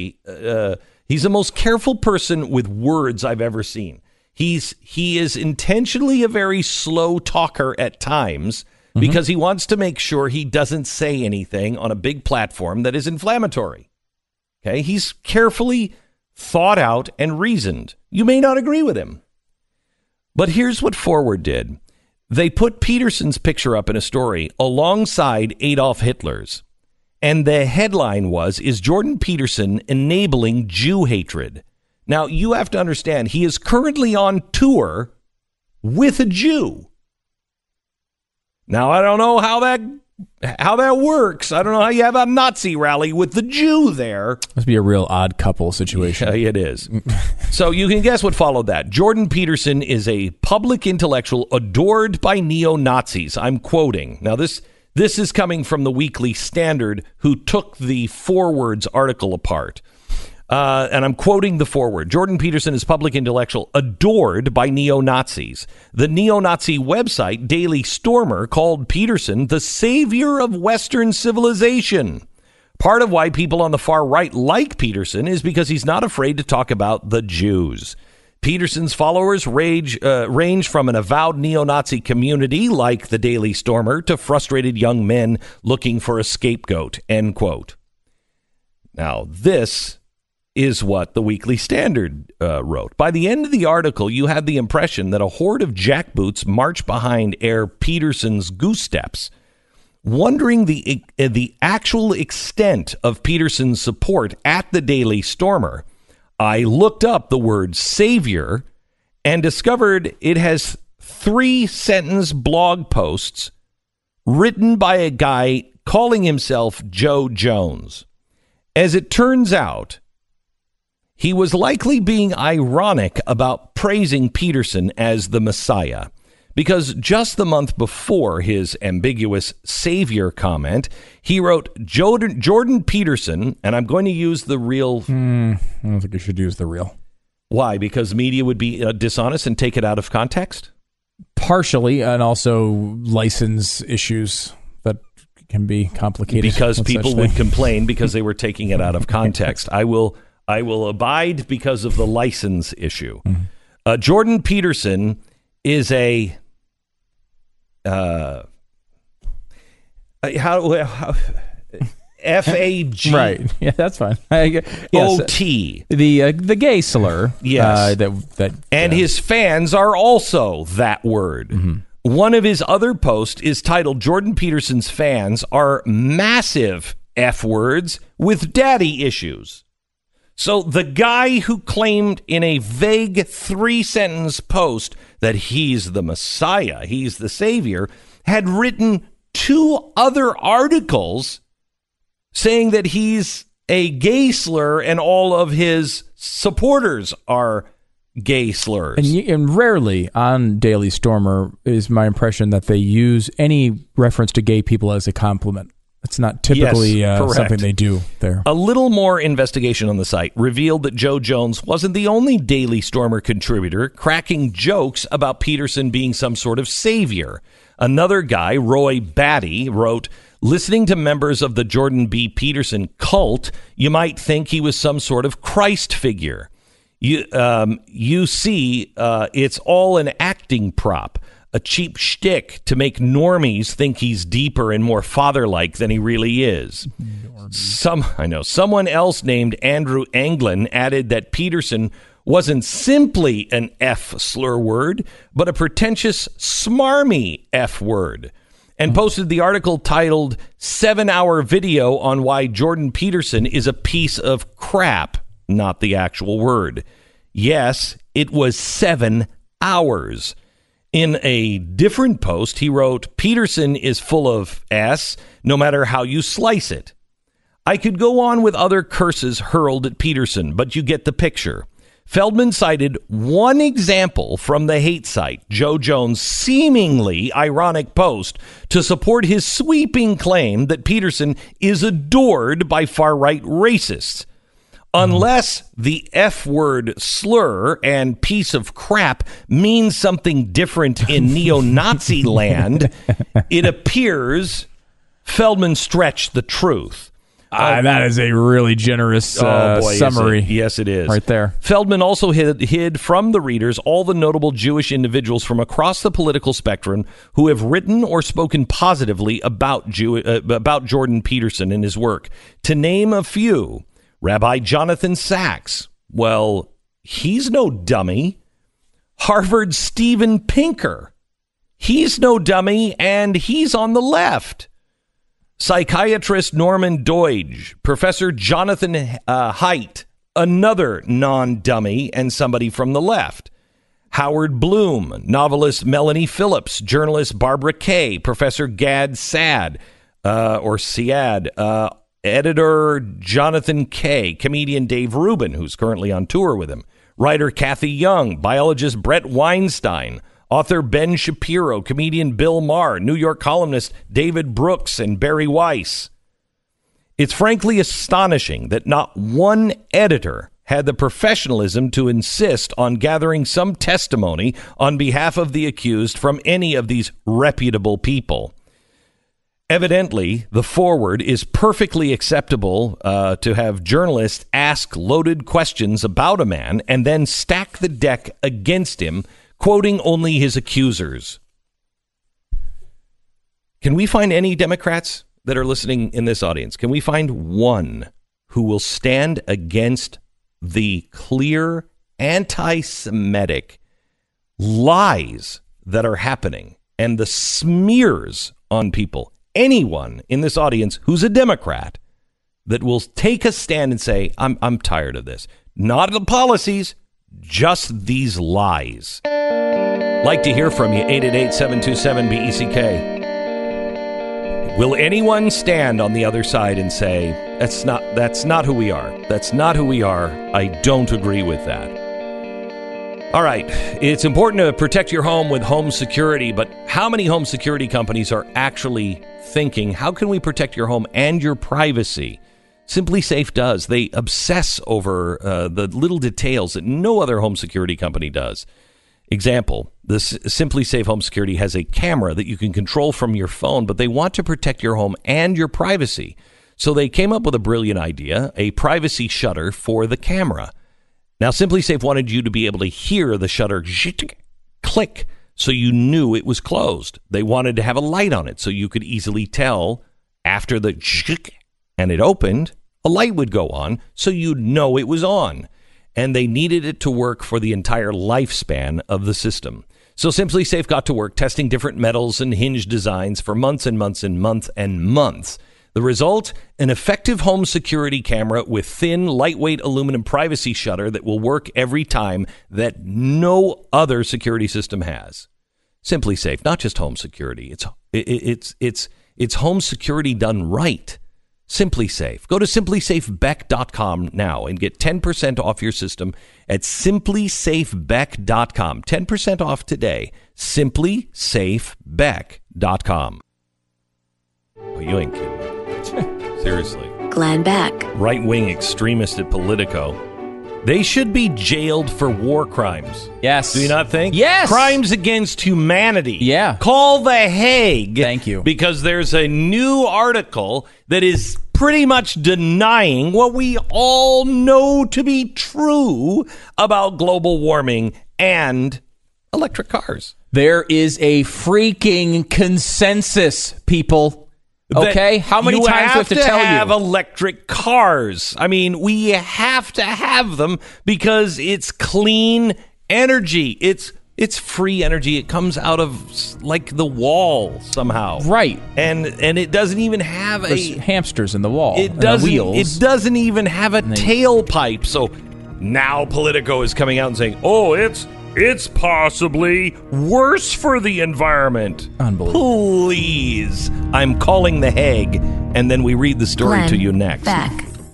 person with words I've ever seen. He is intentionally a very slow talker at times because he wants to make sure he doesn't say anything on a big platform that is inflammatory. Okay, he's carefully thought out and reasoned. You may not agree with him, but here's what Forward did. They put Peterson's picture up in a story alongside Adolf Hitler's. And the headline is Jordan Peterson enabling Jew hatred? Now, you have to understand, he is currently on tour with a Jew. Now, I don't know how that works. I don't know how you have a Nazi rally with the Jew there. Must be a real odd couple situation. Yeah, it is. So you can guess what followed that. Jordan Peterson is a public intellectual adored by neo-Nazis. I'm quoting. Now, this is coming from the Weekly Standard, who took the Forward's article apart. And I'm quoting the Forward. Jordan Peterson is public intellectual adored by neo-Nazis. The neo-Nazi website Daily Stormer called Peterson the savior of Western civilization. Part of why people on the far right like Peterson is because he's not afraid to talk about the Jews. Peterson's followers range from an avowed neo-Nazi community like the Daily Stormer to frustrated young men looking for a scapegoat, end quote. Now, this is what the Weekly Standard wrote. By the end of the article, you had the impression that a horde of jackboots marched behind Peterson's goose steps. Wondering the actual extent of Peterson's support at the Daily Stormer, I looked up the word savior and discovered it has 3-sentence blog posts written by a guy calling himself Joe Jones. As it turns out, he was likely being ironic about praising Peterson as the Messiah, because just the month before his ambiguous savior comment, he wrote Jordan Peterson, and I'm going to use the real. I don't think you should use the real. Why? Because media would be dishonest and take it out of context? Partially, and also license issues can be complicated. Because people would complain because they were taking it out of context. I will abide because of the license issue. Mm-hmm. Jordan Peterson is a F-A-G. Right. Yeah, that's fine. O-T. The gay slur. Yes. And his fans are also that word. Mm-hmm. One of his other posts is titled, Jordan Peterson's fans are massive F words with daddy issues. So the guy who claimed in a vague 3-sentence post that he's the Messiah, he's the Savior, had written 2 other articles saying that he's a gay slur and all of his supporters are gay slurs. And rarely on Daily Stormer is my impression that they use any reference to gay people as a compliment. It's not typically something they do there. A little more investigation on the site revealed that Joe Jones wasn't the only Daily Stormer contributor cracking jokes about Peterson being some sort of savior. Another guy, Roy Batty, wrote, listening to members of the Jordan B. Peterson cult, you might think he was some sort of Christ figure. You see, it's all an acting prop, a cheap shtick to make normies think he's deeper and more father-like than he really is. Someone else named Andrew Anglin added that Peterson wasn't simply an F slur word, but a pretentious, smarmy F word, and posted the article titled 7-hour video on why Jordan Peterson is a piece of crap, not the actual word. Yes, it was 7 hours. In a different post, he wrote, Peterson is full of S, no matter how you slice it. I could go on with other curses hurled at Peterson, but you get the picture. Feldman cited one example from the hate site, Joe Jones' seemingly ironic post, to support his sweeping claim that Peterson is adored by far-right racists. Unless the F-word slur and piece of crap means something different in neo-Nazi land, it appears Feldman stretched the truth. That is a really generous summary. Yes, it is. Right there. Feldman also hid from the readers all the notable Jewish individuals from across the political spectrum who have written or spoken positively about Jordan Peterson and his work. To name a few, Rabbi Jonathan Sachs. Well, he's no dummy. Harvard's Steven Pinker. He's no dummy, and he's on the left. Psychiatrist Norman Doidge, Professor Jonathan Haidt, another non-dummy and somebody from the left. Howard Bloom, novelist Melanie Phillips, journalist Barbara Kay, Professor Gad Saad, editor Jonathan Kay, comedian Dave Rubin, who's currently on tour with him, writer Kathy Young, biologist Brett Weinstein, author Ben Shapiro, comedian Bill Maher, New York columnist David Brooks, and Barry Weiss. It's frankly astonishing that not one editor had the professionalism to insist on gathering some testimony on behalf of the accused from any of these reputable people. Evidently, the forward is perfectly acceptable to have journalists ask loaded questions about a man and then stack the deck against him, quoting only his accusers. Can we find any Democrats that are listening in this audience? Can we find one who will stand against the clear anti-Semitic lies that are happening and the smears on people? Anyone in this audience who's a Democrat that will take a stand and say, I'm tired of this. Not the policies, just these lies. Like to hear from you, 888-727-BECK. Will anyone stand on the other side and say, that's not who we are. That's not who we are. I don't agree with that. All right. It's important to protect your home with home security, but how many home security companies are actually thinking, how can we protect your home and your privacy? Simply Safe does. They obsess over the little details that no other home security company does. Example, this Simply Safe Home Security has a camera that you can control from your phone, but they want to protect your home and your privacy. So they came up with a brilliant idea, a privacy shutter for the camera. Now, Simply Safe wanted you to be able to hear the shutter click so you knew it was closed. They wanted to have a light on it so you could easily tell after the and it opened, a light would go on so you'd know it was on. And they needed it to work for the entire lifespan of the system. So Simply Safe got to work testing different metals and hinge designs for months and months and months and months. The result, an effective home security camera with thin, lightweight aluminum privacy shutter that will work every time that no other security system has. Simply Safe, not just home security. It's home security done right. Simply Safe. Go to simplysafebeck.com now and get 10% off your system at simplysafebeck.com. 10% off today. simplysafebeck.com. Oh, you ain't kidding. Seriously. Glenn Beck. Right-wing extremist at Politico. They should be jailed for war crimes. Yes. Do you not think? Yes. Crimes against humanity. Yeah. Call the Hague. Thank you. Because there's a new article that is pretty much denying what we all know to be true about global warming and electric cars. There is a freaking consensus, people. Okay, how many times do I have to tell you? You have electric cars. I mean, we have to have them because it's clean energy. It's free energy. It comes out of like the wall somehow, right? And it doesn't even have There's hamsters in the wall. It doesn't. Wheels. It doesn't even have a tailpipe. So now Politico is coming out and saying, "Oh, it's possibly worse for the environment." Unbelievable. Please. I'm calling the Hague, and then we read the story Glenn to you next. Beck.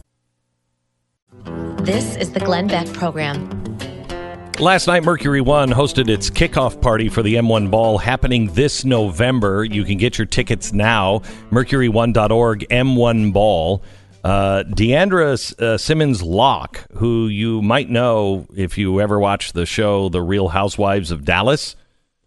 This is the Glenn Beck Program. Last night, Mercury One hosted its kickoff party for the M1 Ball happening this November. You can get your tickets now, mercury1.org, M1 Ball. Deandra Simmons-Locke, who you might know if you ever watched the show The Real Housewives of Dallas,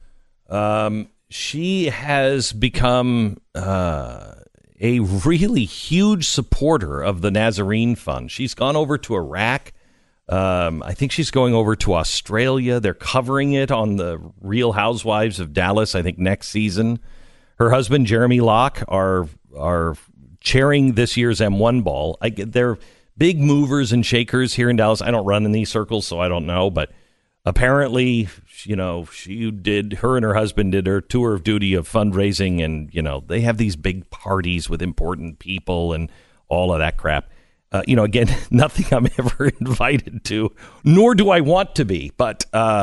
she has become a really huge supporter of the Nazarene Fund. She's gone over to Iraq. I think she's going over to Australia. They're covering it on the Real Housewives of Dallas, I think, next season. Her husband, Jeremy Locke, are chairing this year's M1 Ball. They're big movers and shakers here in Dallas. I don't run in these circles, so I don't know. But apparently, her and her husband did her tour of duty of fundraising. And, they have these big parties with important people and all of that crap. Again, nothing I'm ever invited to, nor do I want to be. But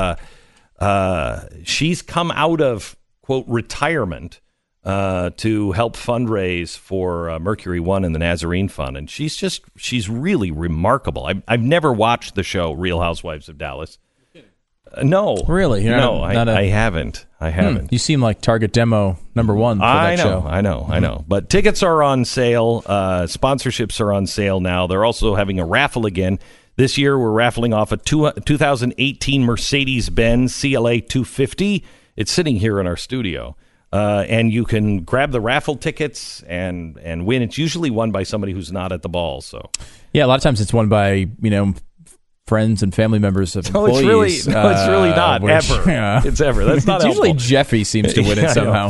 she's come out of, quote, retirement to help fundraise for Mercury One and the Nazarene Fund. And she's really remarkable. I've never watched the show Real Housewives of Dallas. No. Really? I haven't. You seem like target demo number one for that show. I know. But tickets are on sale. Sponsorships are on sale now. They're also having a raffle again. This year, we're raffling off a 2018 Mercedes-Benz CLA 250. It's sitting here in our studio. And you can grab the raffle tickets and win. It's usually won by somebody who's not at the ball. So, yeah, a lot of times it's won by friends and family members of employees. It's really not ever. Yeah. It's ever. That's not usually helpful. Jeffy seems to win it somehow.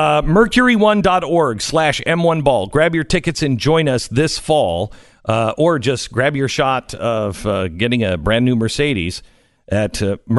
Mercury1.org/M1Ball. Grab your tickets and join us this fall, or just grab your shot of getting a brand new Mercedes at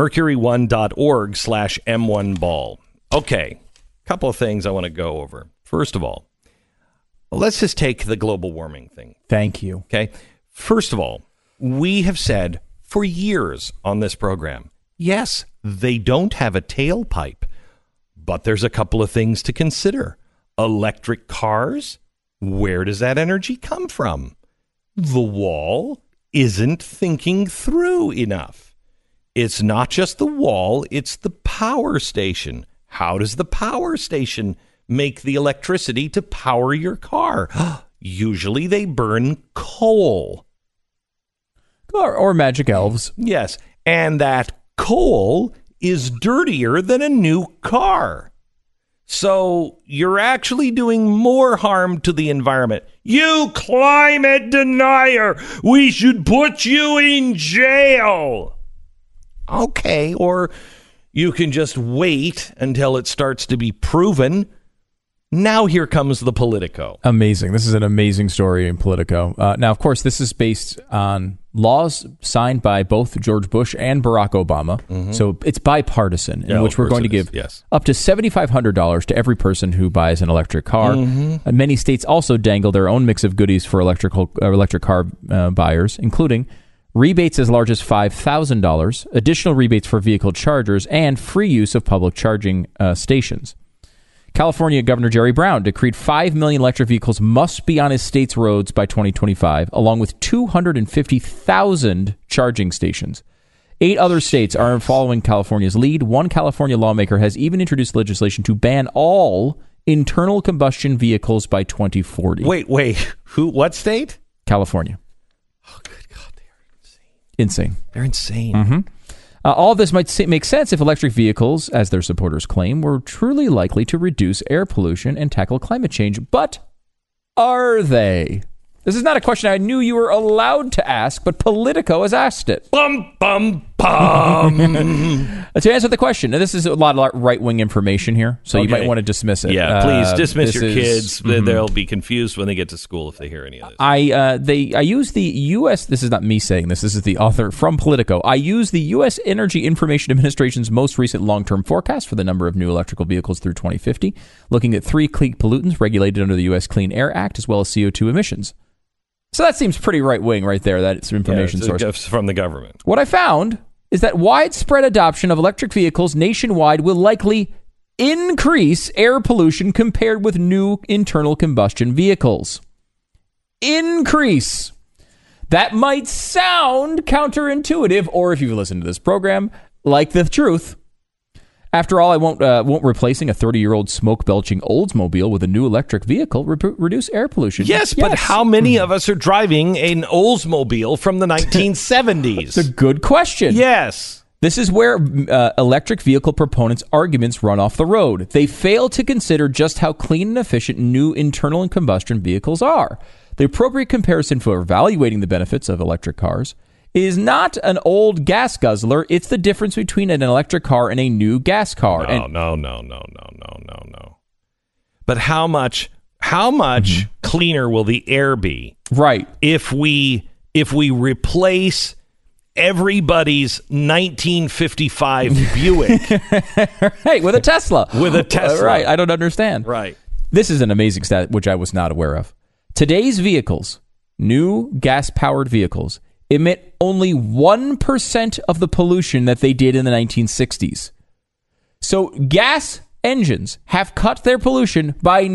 Mercury1.org/M1Ball. Okay. Couple of things I want to go over. First of all, let's just take the global warming thing. Thank you. Okay. First of all, we have said for years on this program, yes, they don't have a tailpipe, but there's a couple of things to consider. Electric cars, where does that energy come from? The wall isn't thinking through enough. It's not just the wall, it's the power station. How does the power station make the electricity to power your car? Usually they burn coal. Or magic elves. Yes. And that coal is dirtier than a new car. So you're actually doing more harm to the environment. You climate denier! We should put you in jail! Okay, or you can just wait until it starts to be proven. Now here comes the Politico. Amazing. This is an amazing story in Politico. Now, of course, this is based on laws signed by both George Bush and Barack Obama. Mm-hmm. So it's bipartisan, in which we're going to give up to $7,500 to every person who buys an electric car. Mm-hmm. Many states also dangle their own mix of goodies for electric car buyers, including rebates as large as $5,000, additional rebates for vehicle chargers, and free use of public charging stations. California Governor Jerry Brown decreed 5 million electric vehicles must be on his state's roads by 2025, along with 250,000 charging stations. 8 other states are following California's lead. One California lawmaker has even introduced legislation to ban all internal combustion vehicles by 2040. Wait. What state? California. Oh, good God. They are insane. They're insane. Mm-hmm. All of this might make sense if electric vehicles, as their supporters claim, were truly likely to reduce air pollution and tackle climate change. But are they? This is not a question I knew you were allowed to ask, but Politico has asked it. Bum, bum, bum. To answer the question, and this is a lot of right-wing information here, so you might want to dismiss it. Yeah, please dismiss your kids. Mm-hmm. They'll be confused when they get to school if they hear any of this. I use the U.S. This is not me saying this. This is the author from Politico. I use the U.S. Energy Information Administration's most recent long-term forecast for the number of new electrical vehicles through 2050, looking at 3 key pollutants regulated under the U.S. Clean Air Act, as well as CO2 emissions. So that seems pretty right-wing right there. That's an information source. From the government. What I found is that widespread adoption of electric vehicles nationwide will likely increase air pollution compared with new internal combustion vehicles. Increase. That might sound counterintuitive, or if you've listened to this program, like the truth. After all, I won't replacing a 30-year-old smoke-belching Oldsmobile with a new electric vehicle reduce air pollution. Yes, but how many of us are driving an Oldsmobile from the 1970s? It's a good question. Yes. This is where electric vehicle proponents' arguments run off the road. They fail to consider just how clean and efficient new internal and combustion vehicles are. The appropriate comparison for evaluating the benefits of electric cars is not an old gas guzzler. It's the difference between an electric car and a new gas car. No. But how much cleaner will the air be? Right. If we replace everybody's 1955 Buick. Right, with a Tesla. Right. I don't understand. Right. This is an amazing stat, which I was not aware of. Today's vehicles, new gas-powered vehicles, emit only 1% of the pollution that they did in the 1960s. So gas engines have cut their pollution by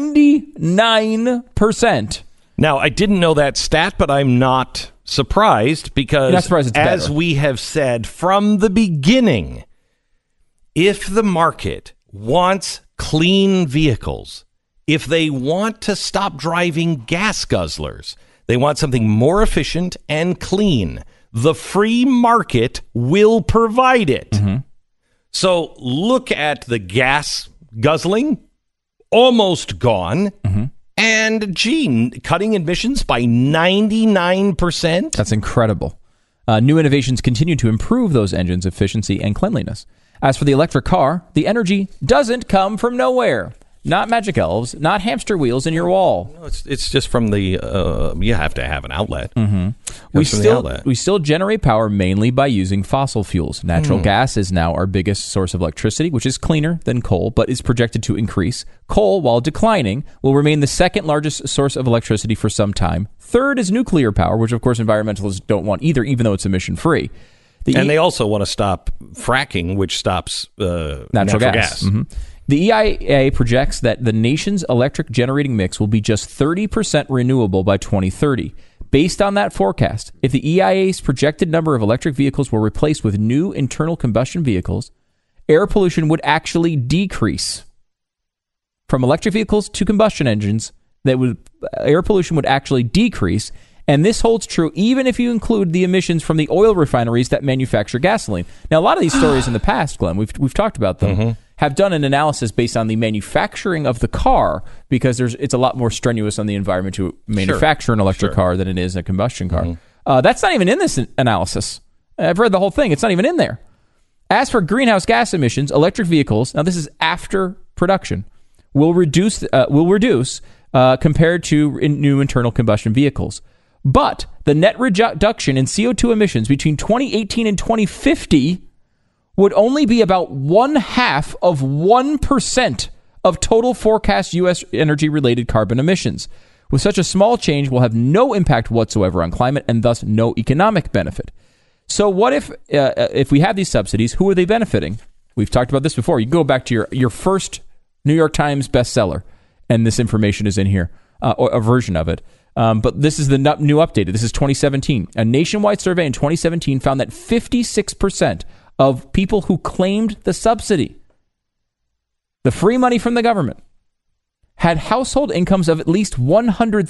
99%. Now, I didn't know that stat, but I'm not surprised because, as we have said from the beginning, if the market wants clean vehicles, if they want to stop driving gas guzzlers, they want something more efficient and clean, the free market will provide it. Mm-hmm. So look at the gas guzzling, almost gone. Mm-hmm. And, cutting emissions by 99%. That's incredible. New innovations continue to improve those engines' efficiency and cleanliness. As for the electric car, the energy doesn't come from nowhere. Not magic elves, not hamster wheels in your wall. No, it's just from the, you have to have an outlet. Mm-hmm. We still generate power mainly by using fossil fuels. Natural gas is now our biggest source of electricity, which is cleaner than coal, but is projected to increase. Coal, while declining, will remain the second largest source of electricity for some time. Third is nuclear power, which of course environmentalists don't want either, even though it's emission-free. They also want to stop fracking, which stops natural gas. Mm-hmm. The EIA projects that the nation's electric generating mix will be just 30% renewable by 2030. Based on that forecast, if the EIA's projected number of electric vehicles were replaced with new internal combustion vehicles, air pollution would actually decrease. From electric vehicles to combustion engines, air pollution would actually decrease, And this holds true even if you include the emissions from the oil refineries that manufacture gasoline. Now, a lot of these stories in the past, Glenn, we've talked about them, have done an analysis based on the manufacturing of the car because it's a lot more strenuous on the environment to manufacture an electric car than it is a combustion car. That's not even in this analysis. I've read the whole thing. It's not even in there. As for greenhouse gas emissions, electric vehicles, now this is after production, will reduce compared to new internal combustion vehicles. But the net reduction in CO2 emissions between 2018 and 2050 would only be about 0.5% of total forecast U.S. energy-related carbon emissions. With such a small change, will have no impact whatsoever on climate and thus no economic benefit. So what if we have these subsidies, who are they benefiting? We've talked about this before. You can go back to your first New York Times bestseller, and this information is in here, or a version of it. But this is the new updated. This is 2017. A nationwide survey in 2017 found that 56% of people who claimed the subsidy, the free money from the government, had household incomes of at least $100,000.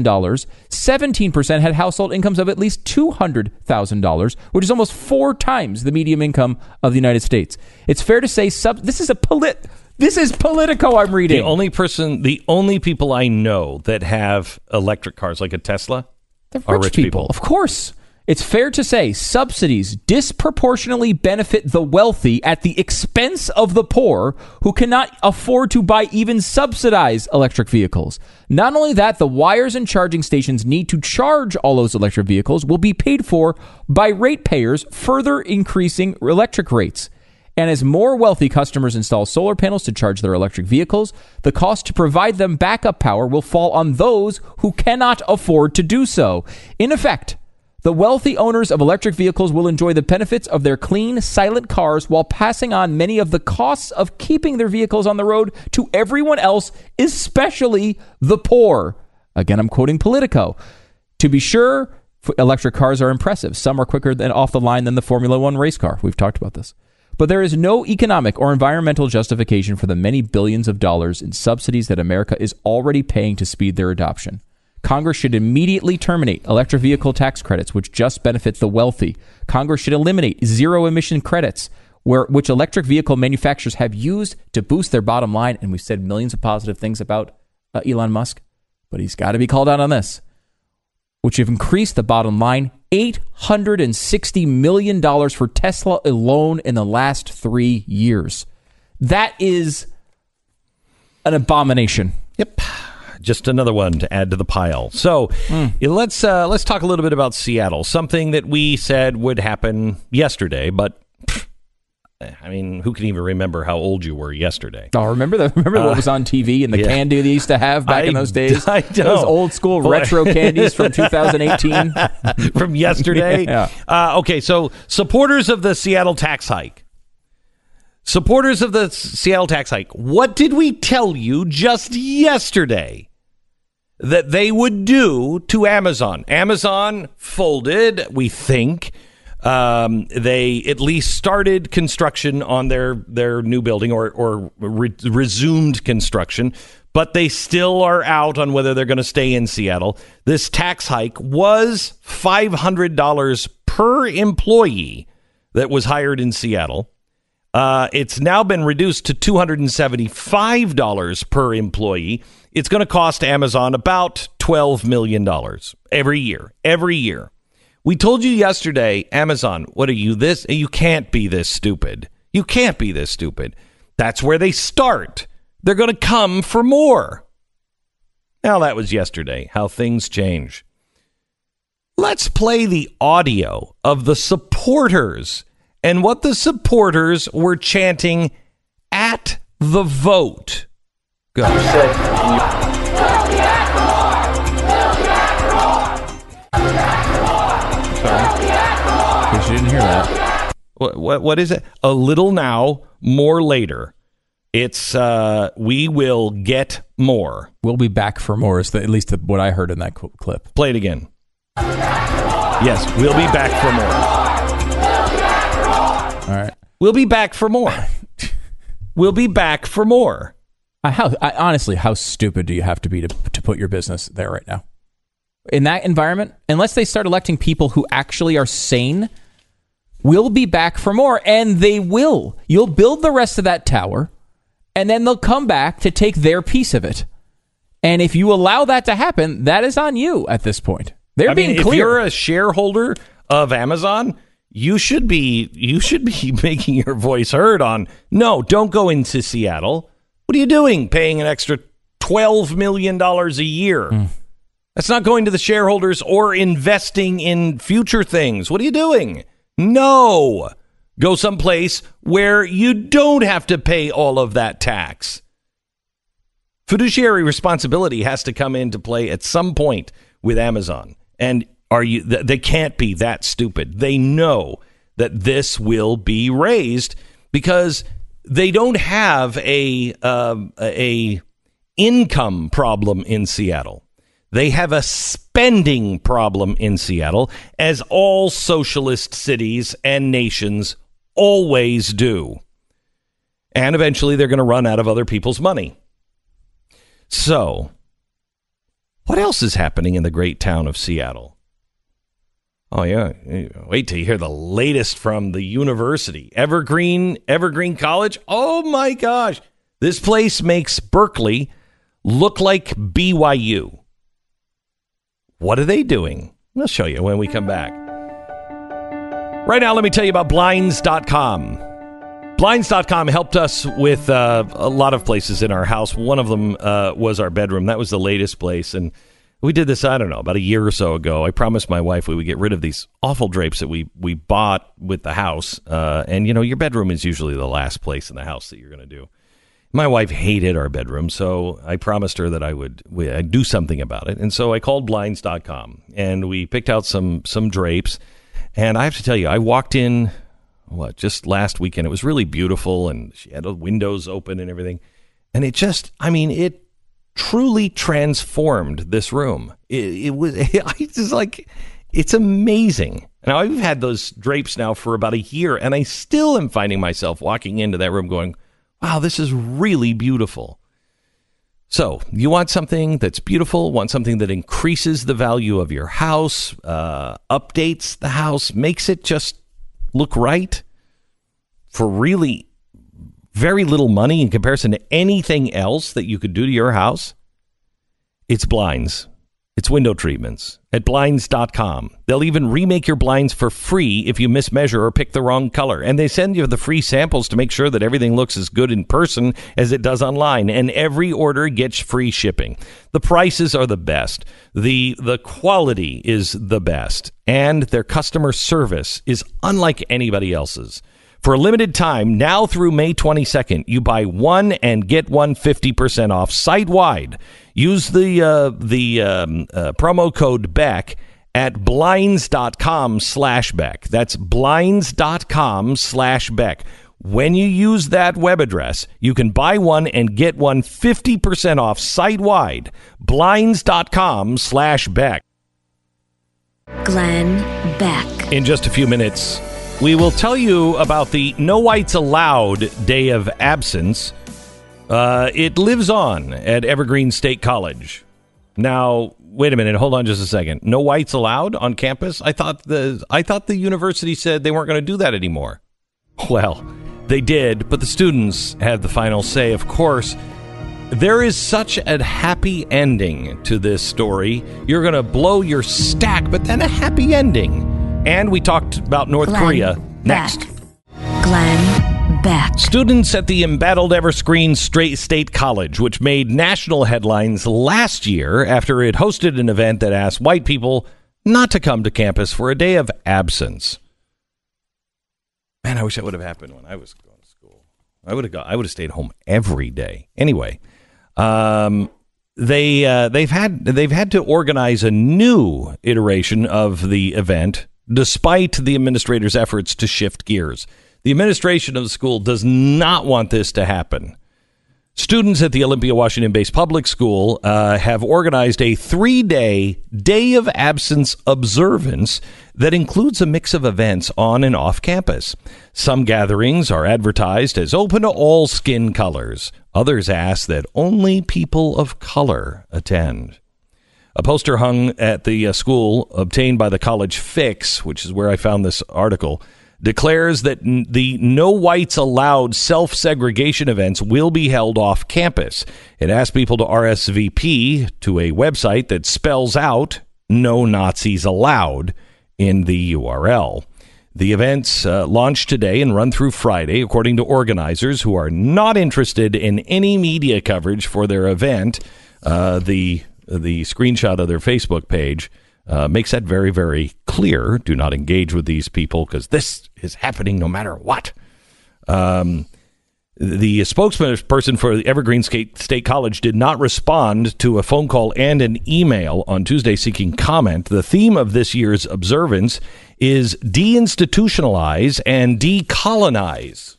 17% had household incomes of at least $200,000, which is almost 4 times the median income of the United States. It's fair to say this is Politico I'm reading. The only people I know that have electric cars like a Tesla are rich people. Of course. It's fair to say subsidies disproportionately benefit the wealthy at the expense of the poor who cannot afford to buy even subsidized electric vehicles. Not only that, the wires and charging stations need to charge all those electric vehicles will be paid for by ratepayers, further increasing electric rates. And as more wealthy customers install solar panels to charge their electric vehicles, the cost to provide them backup power will fall on those who cannot afford to do so. In effect, the wealthy owners of electric vehicles will enjoy the benefits of their clean, silent cars while passing on many of the costs of keeping their vehicles on the road to everyone else, especially the poor. Again, I'm quoting Politico. To be sure, electric cars are impressive. Some are quicker than off the line than the Formula One race car. We've talked about this. But there is no economic or environmental justification for the many billions of dollars in subsidies that America is already paying to speed their adoption. Congress should immediately terminate electric vehicle tax credits, which just benefit the wealthy. Congress should eliminate zero-emission credits, which electric vehicle manufacturers have used to boost their bottom line. And we've said millions of positive things about Elon Musk, but he's got to be called out on this, which have increased the bottom line $860 million for Tesla alone in the last 3 years. That is an abomination. Yep. Just another one to add to the pile. So let's talk a little bit about Seattle, something that we said would happen yesterday, but I mean, who can even remember how old you were yesterday? Oh, remember what was on TV and the candy they used to have back in those days? I know. Those old school retro candies from 2018. From yesterday? Yeah. Okay, so supporters of the Seattle tax hike. What did we tell you just yesterday that they would do to Amazon? Amazon folded, we think. They at least started construction on their new building or resumed construction, but they still are out on whether they're going to stay in Seattle. This tax hike was $500 per employee that was hired in Seattle. It's now been reduced to $275 per employee. It's going to cost Amazon about $12 million every year. We told you yesterday, Amazon, what are you this? You can't be this stupid. That's where they start. They're going to come for more. Now, that was yesterday, how things change. Let's play the audio of the supporters and what the supporters were chanting at the vote. Go. You didn't hear that. What is it? A little now, more later. It's we will get more. We'll be back for more is at least what I heard in that clip. Play it again. Yes, we'll be back for more. All right. We'll be back for more. We'll be back for more. Honestly, how stupid do you have to be to put your business there right now? in that environment, unless they start electing people who actually are sane, will be back for more. And they will. You'll build the rest of that tower, and then they'll come back to take their piece of it. And if you allow that to happen, that is on you at this point. They're being clear. If you're a shareholder of Amazon, you should be making your voice heard on, no, don't go into Seattle. What are you doing paying an extra $12 million a year? That's not going to the shareholders or investing in future things. What are you doing? No. Go someplace where you don't have to pay all of that tax. Fiduciary responsibility has to come into play at some point with Amazon. And they can't be that stupid. They know that this will be raised because they don't have a income problem in Seattle. They have a spending problem in Seattle, as all socialist cities and nations always do. And eventually they're going to run out of other people's money. So, what else is happening in the great town of Seattle? Oh, yeah. Wait till you hear the latest from the university. Evergreen College. Oh, my gosh. This place makes Berkeley look like BYU. What are they doing? We'll show you when we come back. Right now, let me tell you about Blinds.com. Blinds.com helped us with a lot of places in our house. One of them was our bedroom. That was the latest place. And we did this, I don't know, about a year or so ago. I promised my wife we would get rid of these awful drapes that we bought with the house. And, you know, your bedroom is usually the last place in the house that you're going to do. My wife hated our bedroom, so I promised her that I'd do something about it. And so I called Blinds.com, and we picked out some drapes. And I have to tell you, I walked in, just last weekend. It was really beautiful, and she had the windows open and everything. And it truly transformed this room. It's amazing. Now, I've had those drapes now for about a year, and I still am finding myself walking into that room going, wow, this is really beautiful. So you want something that's beautiful, want something that increases the value of your house, updates the house, makes it just look right for really very little money in comparison to anything else that you could do to your house. It's blinds. It's window treatments at Blinds.com. They'll even remake your blinds for free if you mismeasure or pick the wrong color. And they send you the free samples to make sure that everything looks as good in person as it does online. And every order gets free shipping. The prices are the best. The quality is the best. And their customer service is unlike anybody else's. For a limited time, now through May 22nd, you buy one and get one 50% off site-wide. Use the promo code BECK at blinds.com/Beck. That's blinds.com/Beck. When you use that web address, you can buy one and get one 50% off site-wide. Blinds.com/Beck. Glenn Beck. In just a few minutes, we will tell you about the No Whites Allowed Day of Absence. It lives on at Evergreen State College. Now, wait a minute. Hold on just a second. No whites allowed on campus? I thought the university said they weren't going to do that anymore. Well, they did, but the students had the final say, of course. There is such a happy ending to this story. You're going to blow your stack, but then a happy ending. And we talked about North Korea next. Glenn Beck. Students at the embattled Evergreen State College, which made national headlines last year after it hosted an event that asked white people not to come to campus for a day of absence. Man, I wish that would have happened when I was going to school. I would have stayed home every day. Anyway, they've had to organize a new iteration of the event, despite the administrator's efforts to shift gears. The administration of the school does not want this to happen. Students at the Olympia, Washington-based public school have organized a 3-day Day of Absence observance that includes a mix of events on and off campus. Some gatherings are advertised as open to all skin colors. Others ask that only people of color attend. A poster hung at the school, obtained by the college Fix, which is where I found this article, declares that the No Whites Allowed self-segregation events will be held off campus. It asks people to RSVP to a website that spells out No Nazis Allowed in the URL. The events launch today and run through Friday, according to organizers who are not interested in any media coverage for their event. The screenshot of their Facebook page makes that very, very clear. Do not engage with these people because this is happening no matter what. The spokesperson for the Evergreen State College did not respond to a phone call and an email on Tuesday seeking comment. The theme of this year's observance is deinstitutionalize and decolonize.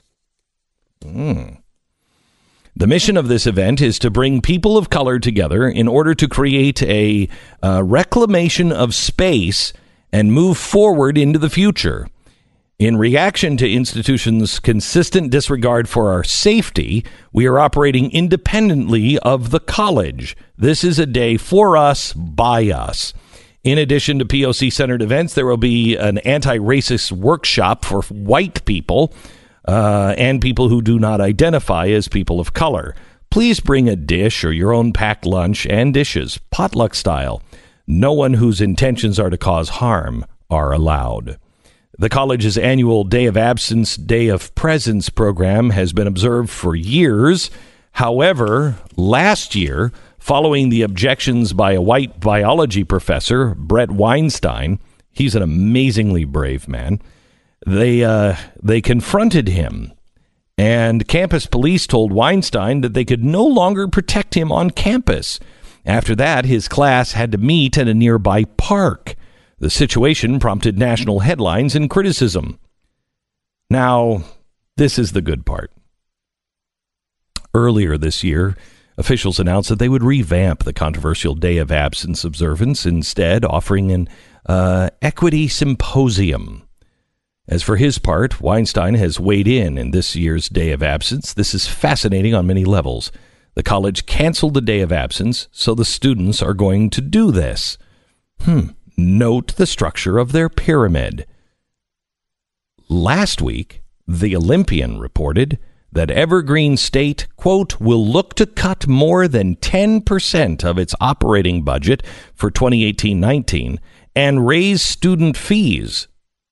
The mission of this event is to bring people of color together in order to create a reclamation of space and move forward into the future. In reaction to institutions' consistent disregard for our safety, we are operating independently of the college. This is a day for us, by us. In addition to POC-centered events, there will be an anti-racist workshop for white people and people who do not identify as people of color. Please bring a dish or your own packed lunch and dishes, potluck style. No one whose intentions are to cause harm are allowed. The college's annual Day of Absence, Day of Presence program has been observed for years. However, last year, following the objections by a white biology professor, Brett Weinstein, he's an amazingly brave man, they confronted him, and campus police told Weinstein that they could no longer protect him on campus. After that, his class had to meet at a nearby park. The situation prompted national headlines and criticism. Now, this is the good part. Earlier this year, officials announced that they would revamp the controversial Day of Absence observance, instead offering an equity symposium. As for his part, Weinstein has weighed in this year's Day of Absence. This is fascinating on many levels. The college canceled the Day of Absence, so the students are going to do this. Note the structure of their pyramid. Last week, The Olympian reported that Evergreen State, quote, will look to cut more than 10% of its operating budget for 2018-19 and raise student fees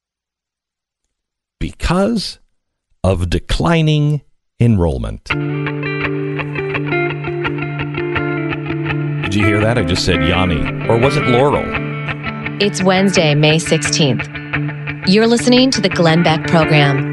because of declining enrollment. Did you hear that? I just said Yanni. Or was it Laurel? It's Wednesday, May 16th. You're listening to the Glenn Beck Program.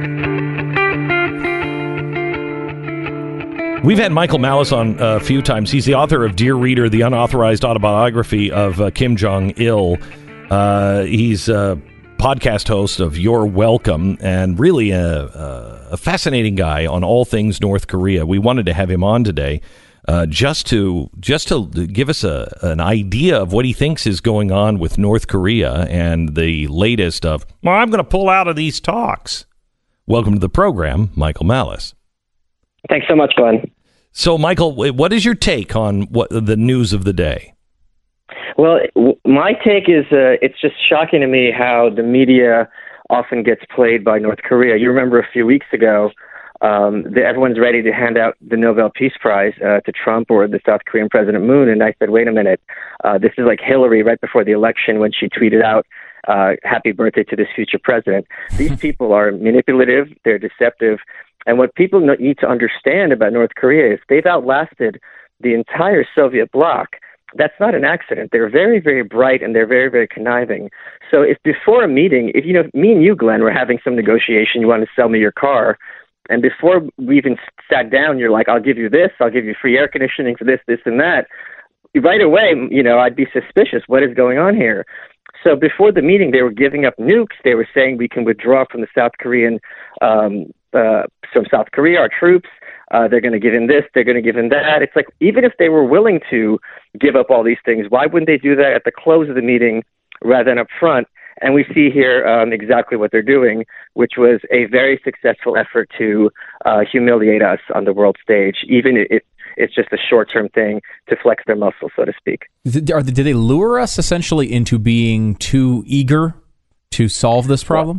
We've had Michael Malice on a few times. He's the author of Dear Reader, the unauthorized autobiography of Kim Jong-il. He's a podcast host of You're Welcome, and really a fascinating guy on all things North Korea. We wanted to have him on today just to give us an idea of what he thinks is going on with North Korea and the latest of, well, I'm going to pull out of these talks. Welcome to the program, Michael Malice. Thanks so much, Glenn. So, Michael, what is your take on what the news of the day? Well, my take is it's just shocking to me how the media often gets played by North Korea. You remember a few weeks ago, everyone's ready to hand out the Nobel Peace Prize to Trump or the South Korean President Moon, and I said, wait a minute, this is like Hillary right before the election when she tweeted out, happy birthday to this future president. These people are manipulative, they're deceptive, and what people need to understand about North Korea is they've outlasted the entire Soviet bloc. That's not an accident. They're very, very bright, and they're very, very conniving. So if before a meeting, if me and you, Glenn, were having some negotiation, you want to sell me your car, and before we even sat down, you're like, I'll give you this, I'll give you free air conditioning for this, this, and that. Right away, I'd be suspicious. What is going on here? So before the meeting, they were giving up nukes. They were saying we can withdraw from the South Korean, from South Korea, our troops. They're going to give in this, they're going to give in that. It's like, even if they were willing to give up all these things, why wouldn't they do that at the close of the meeting rather than up front? And we see here exactly what they're doing, which was a very successful effort to humiliate us on the world stage. Even It's just a short-term thing to flex their muscle, so to speak. Did they lure us essentially into being too eager to solve this problem?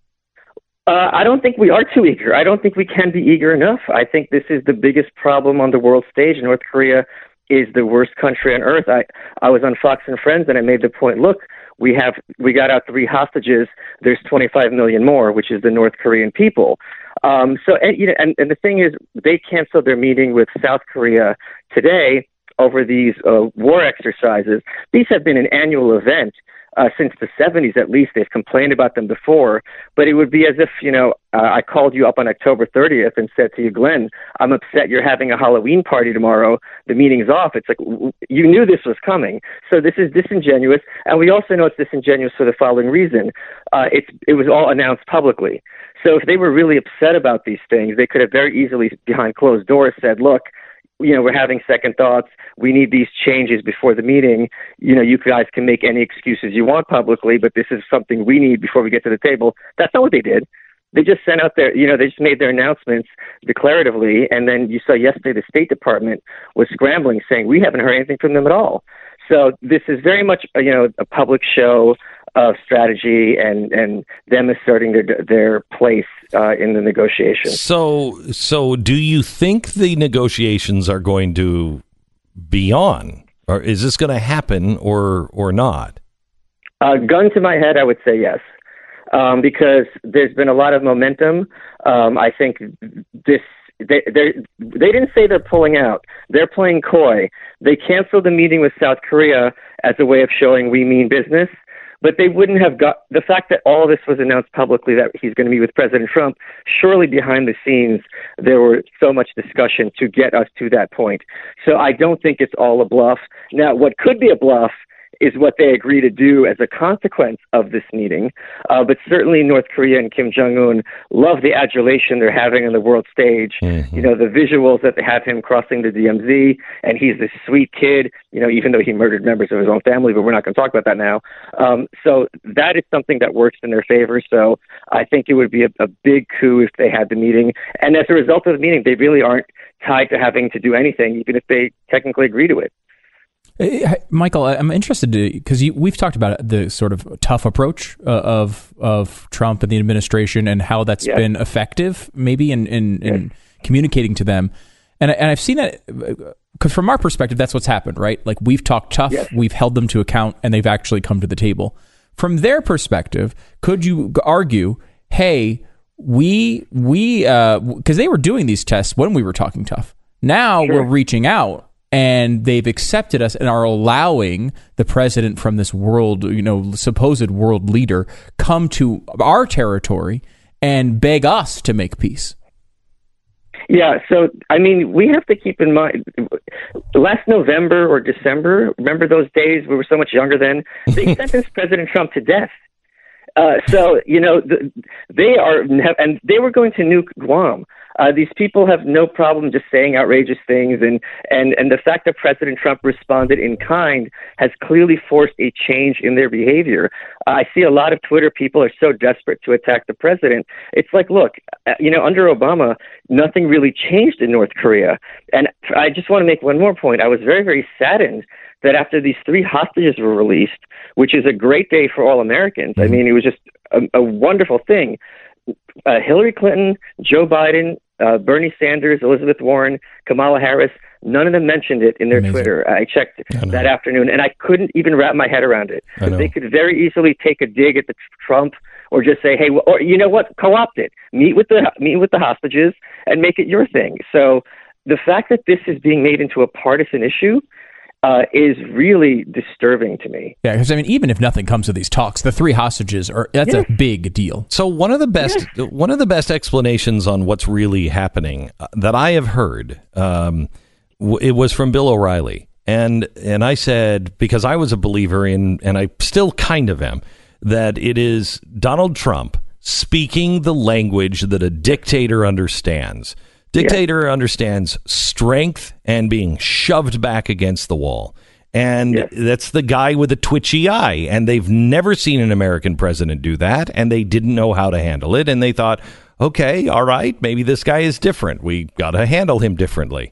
I don't think we are too eager. I don't think we can be eager enough. I think this is the biggest problem on the world stage. North Korea is the worst country on earth. I was on Fox and Friends, and I made the point, look, we got out 3 hostages. There's 25 million more, which is the North Korean people. And the thing is, they canceled their meeting with South Korea today over these war exercises. These have been an annual event since the 70s, at least. They've complained about them before, but it would be as if, I called you up on October 30th and said to you, Glenn, I'm upset you're having a Halloween party tomorrow. The meeting's off. It's like, you knew this was coming. So this is disingenuous. And we also know it's disingenuous for the following reason. It was all announced publicly. So if they were really upset about these things, they could have very easily, behind closed doors, said, look, we're having second thoughts. We need these changes before the meeting. You guys can make any excuses you want publicly, but this is something we need before we get to the table. That's not what they did. They just sent out they just made their announcements declaratively. And then you saw yesterday the State Department was scrambling, saying we haven't heard anything from them at all. So this is very much, a public show of strategy and them asserting their place in the negotiations. So do you think the negotiations are going to be on, or is this going to happen or not? Gun to my head, I would say yes, because there's been a lot of momentum. I think they didn't say they're pulling out. They're playing coy. They canceled the meeting with South Korea as a way of showing we mean business. But they wouldn't have got the fact that all this was announced publicly that he's going to meet with President Trump. Surely behind the scenes, there were so much discussion to get us to that point. So I don't think it's all a bluff. Now, what could be a bluff is what they agree to do as a consequence of this meeting. But certainly North Korea and Kim Jong-un love the adulation they're having on the world stage. Mm-hmm. The visuals that they have him crossing the DMZ, and he's this sweet kid, even though he murdered members of his own family, but we're not going to talk about that now. So that is something that works in their favor. So I think it would be a big coup if they had the meeting. And as a result of the meeting, they really aren't tied to having to do anything, even if they technically agree to it. Michael, I'm interested because we've talked about the sort of tough approach of Trump and the administration and how that's been effective, maybe in communicating to them. And I've seen that because from our perspective, that's what's happened, right? Like we've talked tough, we've held them to account, and they've actually come to the table. From their perspective, could you argue, hey, we because they were doing these tests when we were talking tough. Now we're reaching out. And they've accepted us and are allowing the president from this world, supposed world leader, come to our territory and beg us to make peace. Yeah, so, we have to keep in mind, last November or December, remember those days? We were so much younger then. They sentenced President Trump to death. They are, and they were going to nuke Guam. These people have no problem just saying outrageous things, and the fact that President Trump responded in kind has clearly forced a change in their behavior. I see a lot of Twitter people are so desperate to attack the president. It's like, look, under Obama, nothing really changed in North Korea. And I just want to make one more point. I was very, very saddened that after these 3 hostages were released, which is a great day for all Americans. It was just a wonderful thing. Hillary Clinton, Joe Biden, Bernie Sanders, Elizabeth Warren, Kamala Harris, none of them mentioned it in their Twitter. I checked that afternoon, and I couldn't even wrap my head around it. They could very easily take a dig at the Trump or just say, hey, or you know what, co-opt it. Meet with the hostages and make it your thing. So the fact that this is being made into a partisan issue is really disturbing to me. Yeah, because even if nothing comes of these talks, the 3 hostages that's a big deal. So one of the best explanations on what's really happening that I have heard, it was from Bill O'Reilly, and I said, because I was a believer in, and I still kind of am, that it is Donald Trump speaking the language that a dictator understands. Dictator understands strength and being shoved back against the wall. And that's the guy with a twitchy eye. And they've never seen an American president do that. And they didn't know how to handle it. And they thought, okay, all right, maybe this guy is different. We got to handle him differently.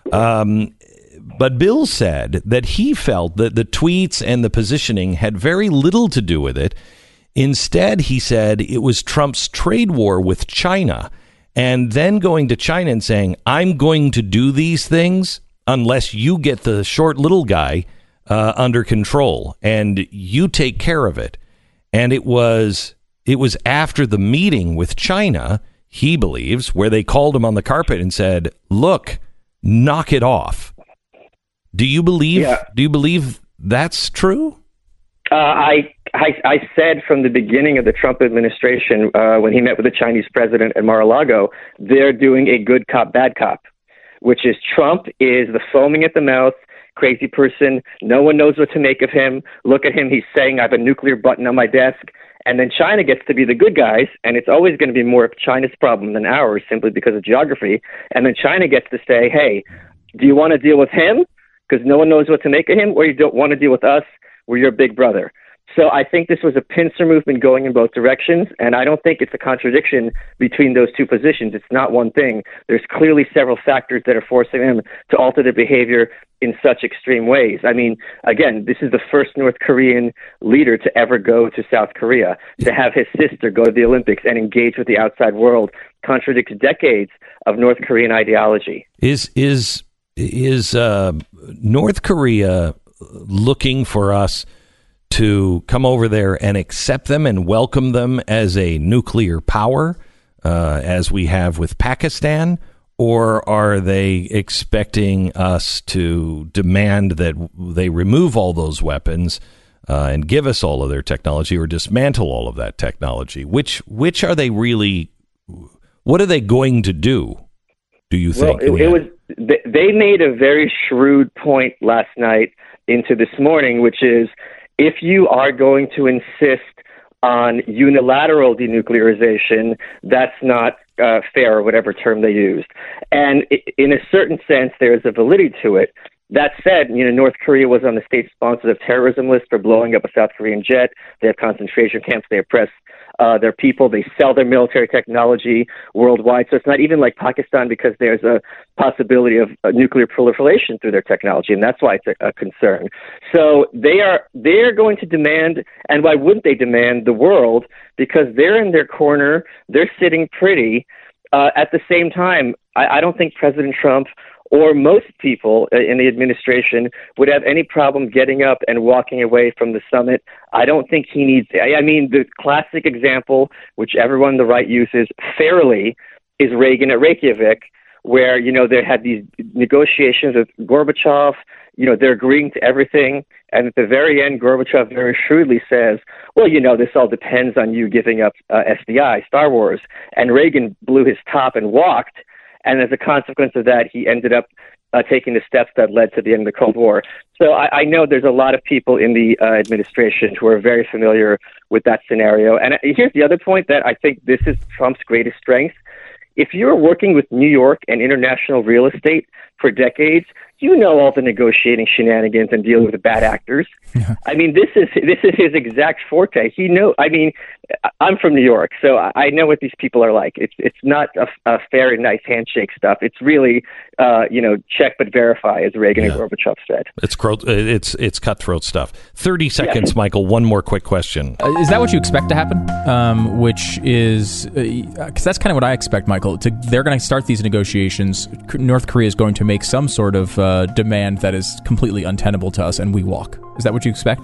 But Bill said that he felt that the tweets and the positioning had very little to do with it. Instead, he said it was Trump's trade war with China, and then going to China and saying, I'm going to do these things unless you get the short little guy under control and you take care of it. And it was after the meeting with China, he believes, where they called him on the carpet and said, look, knock it off. Do you believe that's true? I said from the beginning of the Trump administration, when he met with the Chinese president at Mar-a-Lago, they're doing a good cop, bad cop, which is Trump is the foaming at the mouth, crazy person. No one knows what to make of him. Look at him. He's saying I have a nuclear button on my desk. And then China gets to be the good guys, and it's always going to be more of China's problem than ours simply because of geography. And then China gets to say, hey, do you want to deal with him because no one knows what to make of him, or you don't want to deal with us? We're your big brother. So I think this was a pincer movement going in both directions, and I don't think it's a contradiction between those two positions. It's not one thing. There's clearly several factors that are forcing them to alter their behavior in such extreme ways. I mean, again, this is the first North Korean leader to ever go to South Korea. To have his sister go to the Olympics and engage with the outside world contradicts decades of North Korean ideology. Is North Korea looking for us to come over there and accept them and welcome them as a nuclear power, as we have with Pakistan? Or are they expecting us to demand that they remove all those weapons and give us all of their technology, or dismantle all of that technology? Which are they really? What are they going to do? Do you think? Well, they made a very shrewd point last night into this morning, which is if you are going to insist on unilateral denuclearization, that's not fair, or whatever term they used. And in a certain sense, there's a validity to it. That said, North Korea was on the state sponsors of terrorism list for blowing up a South Korean jet. They have concentration camps. They oppress their people. They sell their military technology worldwide. So it's not even like Pakistan, because there's a possibility of nuclear proliferation through their technology, and that's why it's a concern. So they're going to demand, and why wouldn't they demand the world? Because they're in their corner. They're sitting pretty. At the same time, I don't think President Trump or most people in the administration would have any problem getting up and walking away from the summit. I don't think he needs. I mean, the classic example, which everyone on the right uses fairly, is Reagan at Reykjavik, where, they had these negotiations with Gorbachev. They're agreeing to everything. And at the very end, Gorbachev very shrewdly says, well, this all depends on you giving up SDI, Star Wars. And Reagan blew his top and walked. And as a consequence of that, he ended up taking the steps that led to the end of the Cold War. So I know there's a lot of people in the administration who are very familiar with that scenario. And here's the other point that I think this is Trump's greatest strength. If you're working with New York and international real estate for decades, you know all the negotiating shenanigans and dealing with the bad actors. Yeah. I mean, this is his exact forte. I'm from New York, so I know what these people are like. It's not a fair and nice handshake stuff. It's really, check but verify, as Reagan and Gorbachev said. It's cutthroat stuff. 30 seconds, Michael. One more quick question. Is that what you expect to happen? Which is, because that's kind of what I expect, Michael. They're going to start these negotiations. North Korea is going to make some sort of demand that is completely untenable to us, and we walk. Is that what you expect?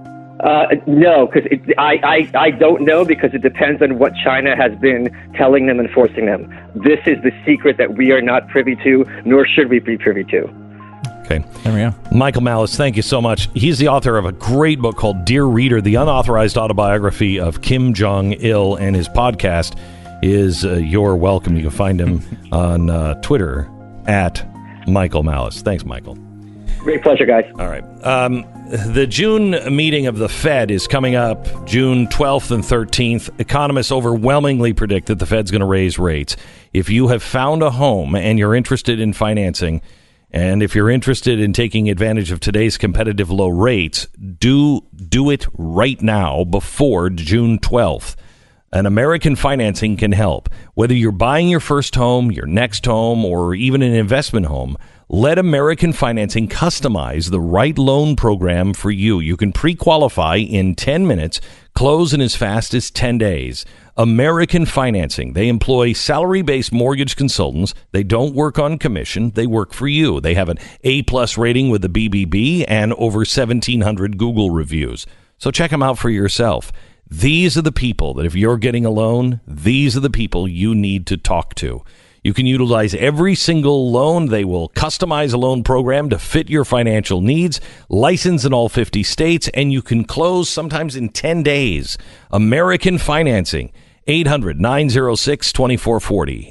No, because I don't know, because it depends on what China has been telling them and forcing them. This is the secret that we are not privy to, nor should we be privy to. Okay. There we go. Michael Malice, thank you so much. He's the author of a great book called Dear Reader, the unauthorized autobiography of Kim Jong-il, and his podcast is You're Welcome. You can find him on Twitter at Michael Malice. Thanks, Michael. Great pleasure, guys. All right. The June meeting of the Fed is coming up June 12th and 13th. Economists overwhelmingly predict that the Fed's going to raise rates. If you have found a home and you're interested in financing, and if you're interested in taking advantage of today's competitive low rates, do it right now before June 12th. An American Financing can help. Whether you're buying your first home, your next home, or even an investment home, Let American Financing customize the right loan program for you. You can pre-qualify in 10 minutes, close in as fast as 10 days. American Financing. They employ salary-based mortgage consultants. They don't work on commission. They work for you. They have an A-plus rating with the BBB and over 1,700 Google reviews. So check them out for yourself. These are the people that if you're getting a loan, these are the people you need to talk to. You can utilize every single loan. They will customize a loan program to fit your financial needs, licensed in all 50 states, and you can close sometimes in 10 days. American Financing, 800-906-2440,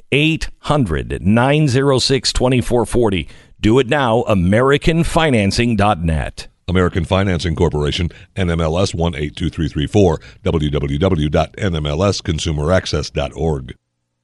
800-906-2440. Do it now, AmericanFinancing.net. American Financing Corporation, NMLS 182334, www.nmlsconsumeraccess.org.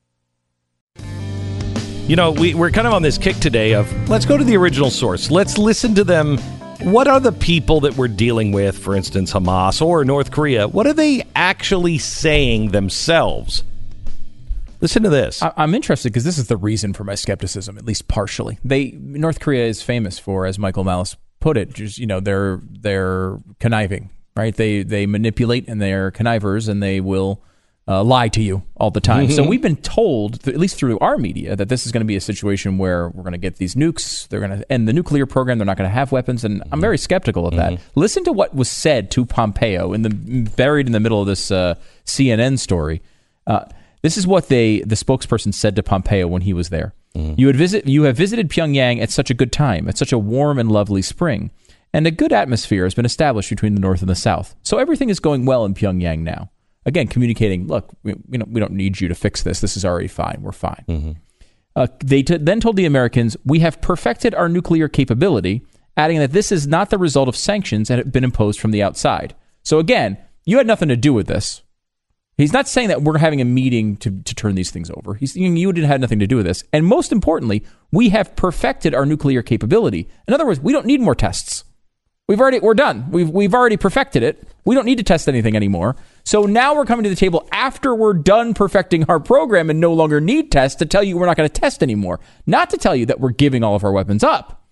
You know, we're kind of on this kick today of let's go to the original source. Let's listen to them. What are the people that we're dealing with, for instance, Hamas or North Korea? What are they actually saying themselves? Listen to this. I'm interested because this is the reason for my skepticism, at least partially. North Korea is famous for, as Michael Malice put it, just, you know, they're conniving, right? They manipulate and they're connivers and they will lie to you all the time. So we've been told, at least through our media, that this is going to be a situation where we're going to get these nukes. They're going to end the nuclear program. They're not going to have weapons. And I'm very skeptical of that. Listen to what was said to Pompeo buried in the middle of this CNN story. This is what the spokesperson said to Pompeo when he was there. You have visited Pyongyang at such a good time, at such a warm and lovely spring, and a good atmosphere has been established between the North and the South. So everything is going well in Pyongyang now. Again, communicating, look, we don't need you to fix this. This is already fine. We're fine. They then told the Americans, we have perfected our nuclear capability, adding that this is not the result of sanctions that have been imposed from the outside. So again, you had nothing to do with this. He's not saying that we're having a meeting to turn these things over. He's saying you didn't have nothing to do with this. And most importantly, we have perfected our nuclear capability. In other words, we don't need more tests. We're done. We've already perfected it. We don't need to test anything anymore. So now we're coming to the table after we're done perfecting our program and no longer need tests to tell you we're not going to test anymore. Not to tell you that we're giving all of our weapons up.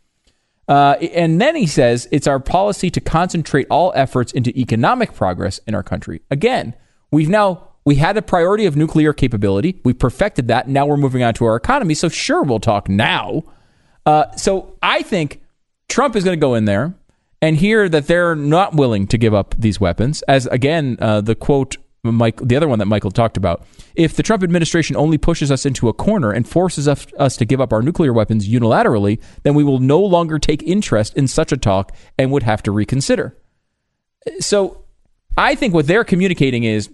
And then he says it's our policy to concentrate all efforts into economic progress in our country. Again, we had a priority of nuclear capability. We perfected that. Now we're moving on to our economy. So sure, we'll talk now. So I think Trump is going to go in there and hear that they're not willing to give up these weapons. As again, the quote, the other one that Michael talked about, if the Trump administration only pushes us into a corner and forces us to give up our nuclear weapons unilaterally, then we will no longer take interest in such a talk and would have to reconsider. So I think what they're communicating is,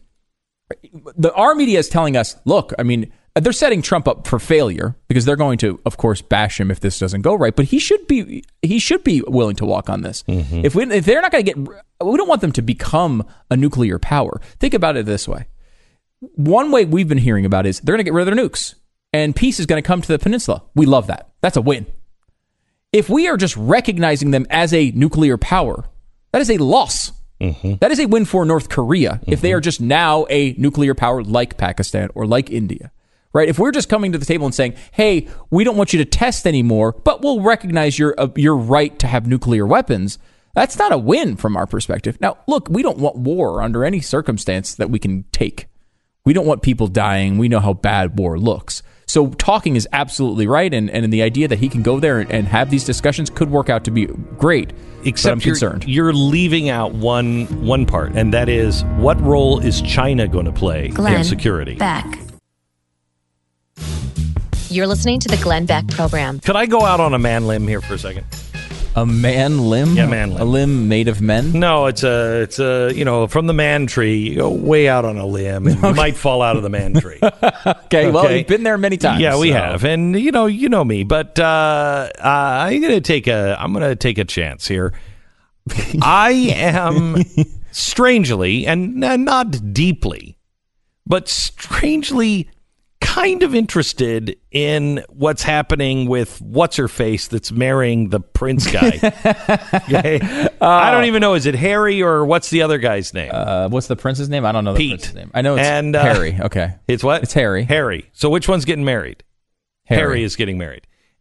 our media is telling us, look, I mean, they're setting Trump up for failure because they're going to, of course, bash him if this doesn't go right. But he should be willing to walk on this. If they're not going to we don't want them to become a nuclear power. Think about it this way. One way we've been hearing about is they're going to get rid of their nukes and peace is going to come to the peninsula. We love that. That's a win. If we are just recognizing them as a nuclear power, that is a loss. That is a win for North Korea if they are just now a nuclear power like Pakistan or like India. Right? If we're just coming to the table and saying, hey, we don't want you to test anymore, but we'll recognize your right to have nuclear weapons, that's not a win from our perspective. Now, look, we don't want war under any circumstance that we can take. We don't want people dying. We know how bad war looks. So talking is absolutely right, and the idea that he can go there and have these discussions could work out to be great. Except I'm concerned. You're leaving out one part, and that is, what role is China going to play in security? Beck. You're listening to the Glenn Beck Program. Could I go out on a man limb here for a second? A man limb? Yeah, man limb. A limb made of men? No, it's a from the man tree, you go way out on a limb and you might fall out of the man tree. Okay, well, you've been there many times. Yeah, we have. And you know me, but I'm going to take a chance here. I am strangely and not deeply, but strangely kind of interested in what's happening with what's-her-face that's marrying the Prince guy. Okay? I don't even know. Is it Harry or what's the other guy's name? What's the prince's name? I don't know Pete. The prince's name. I know it's Harry. Okay. It's what? It's Harry. Harry. So which one's getting married? Harry is getting married.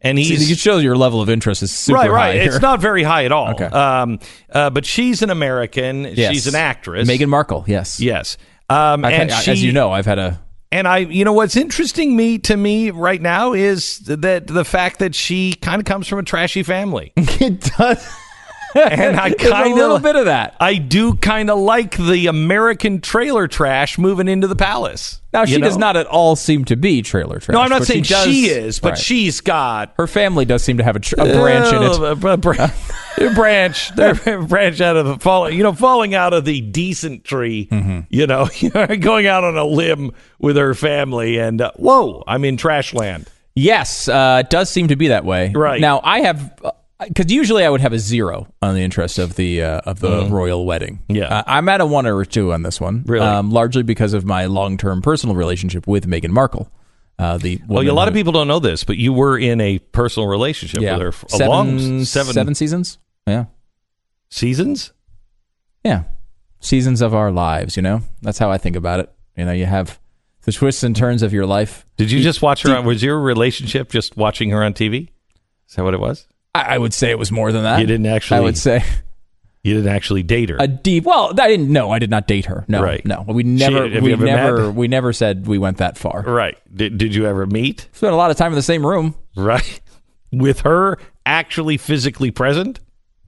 And it shows your level of interest is super high. Right. Here. It's not very high at all. Okay. But she's an American. Yes. She's an actress. Meghan Markle. Yes. Yes. As you know, I've had a. And what's interesting to me right now is that the fact that she kind of comes from a trashy family. It does. And I kind of a little bit of that. I do kind of like the American trailer trash moving into the palace. Now she does not at all seem to be trailer trash. No, I'm not saying she is, but she's got her family does seem to have a branch in it. A branch, they're branch out of falling out of the decent tree. Mm-hmm. Going out on a limb with her family, and whoa, I'm in trash land. Yes, it does seem to be that way. Right now, I have. Because usually I would have a 0 on the interest of the royal wedding. Yeah, I'm at a 1 or a 2 on this one. Really, largely because of my long-term personal relationship with Meghan Markle. A lot of people don't know this, but you were in a personal relationship with her for seven seasons. Yeah, seasons. Yeah, seasons of our lives. That's how I think about it. You have the twists and turns of your life. Did you just watch her? Was your relationship just watching her on TV? Is that what it was? I would say it was more than that. You didn't actually. I would say you didn't actually date her. I didn't. No, I did not date her. No, right. No, we never said we went that far. Right. Did you ever meet? Spent a lot of time in the same room. Right. With her actually physically present.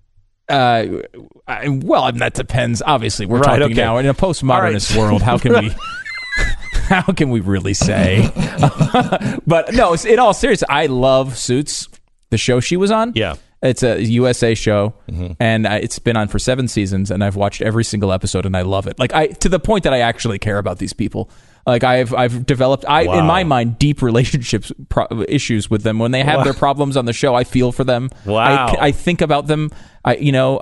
That depends. Obviously, we're talking now in a postmodernist world. How can we? How can we really say? But no, in all seriousness, I love Suits. The show she was on, it's a USA show, and it's been on for 7 seasons, and I've watched every single episode, and I love it. To the point that I actually care about these people. I've developed, in my mind, deep relationships issues with them. When they have their problems on the show, I feel for them. Wow. I think about them. I